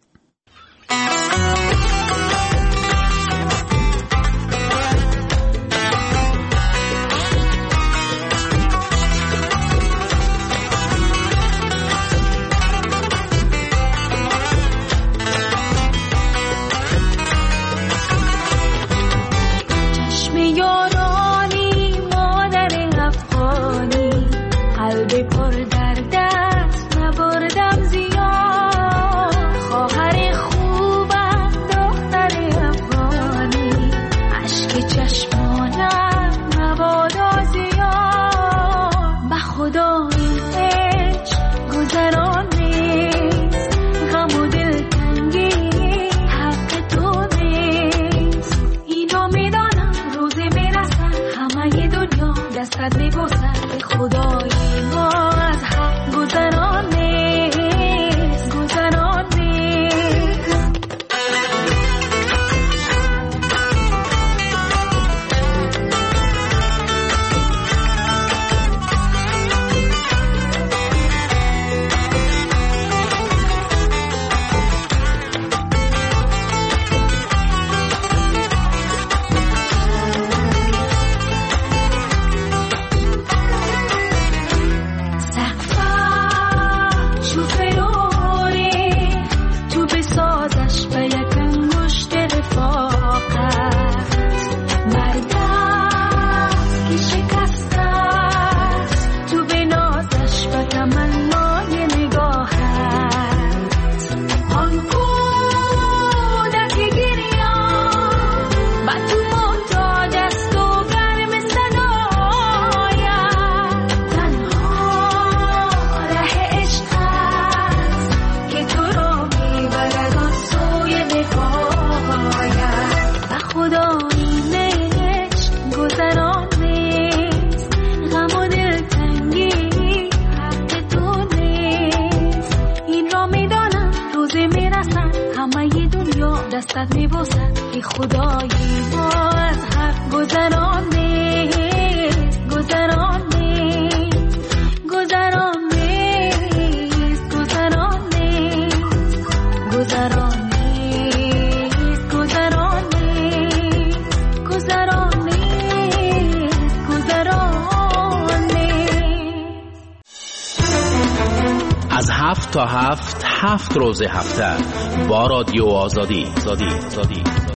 Speaker 17: میبوسد ای خدایی ما از حق گذران نیست گذران نیست گذران نیست گذران نیست گذران نیست گذران نیست گذران نیست گذران نیست.
Speaker 18: از 7 تا 7 روز هفته با رادیو آزادی.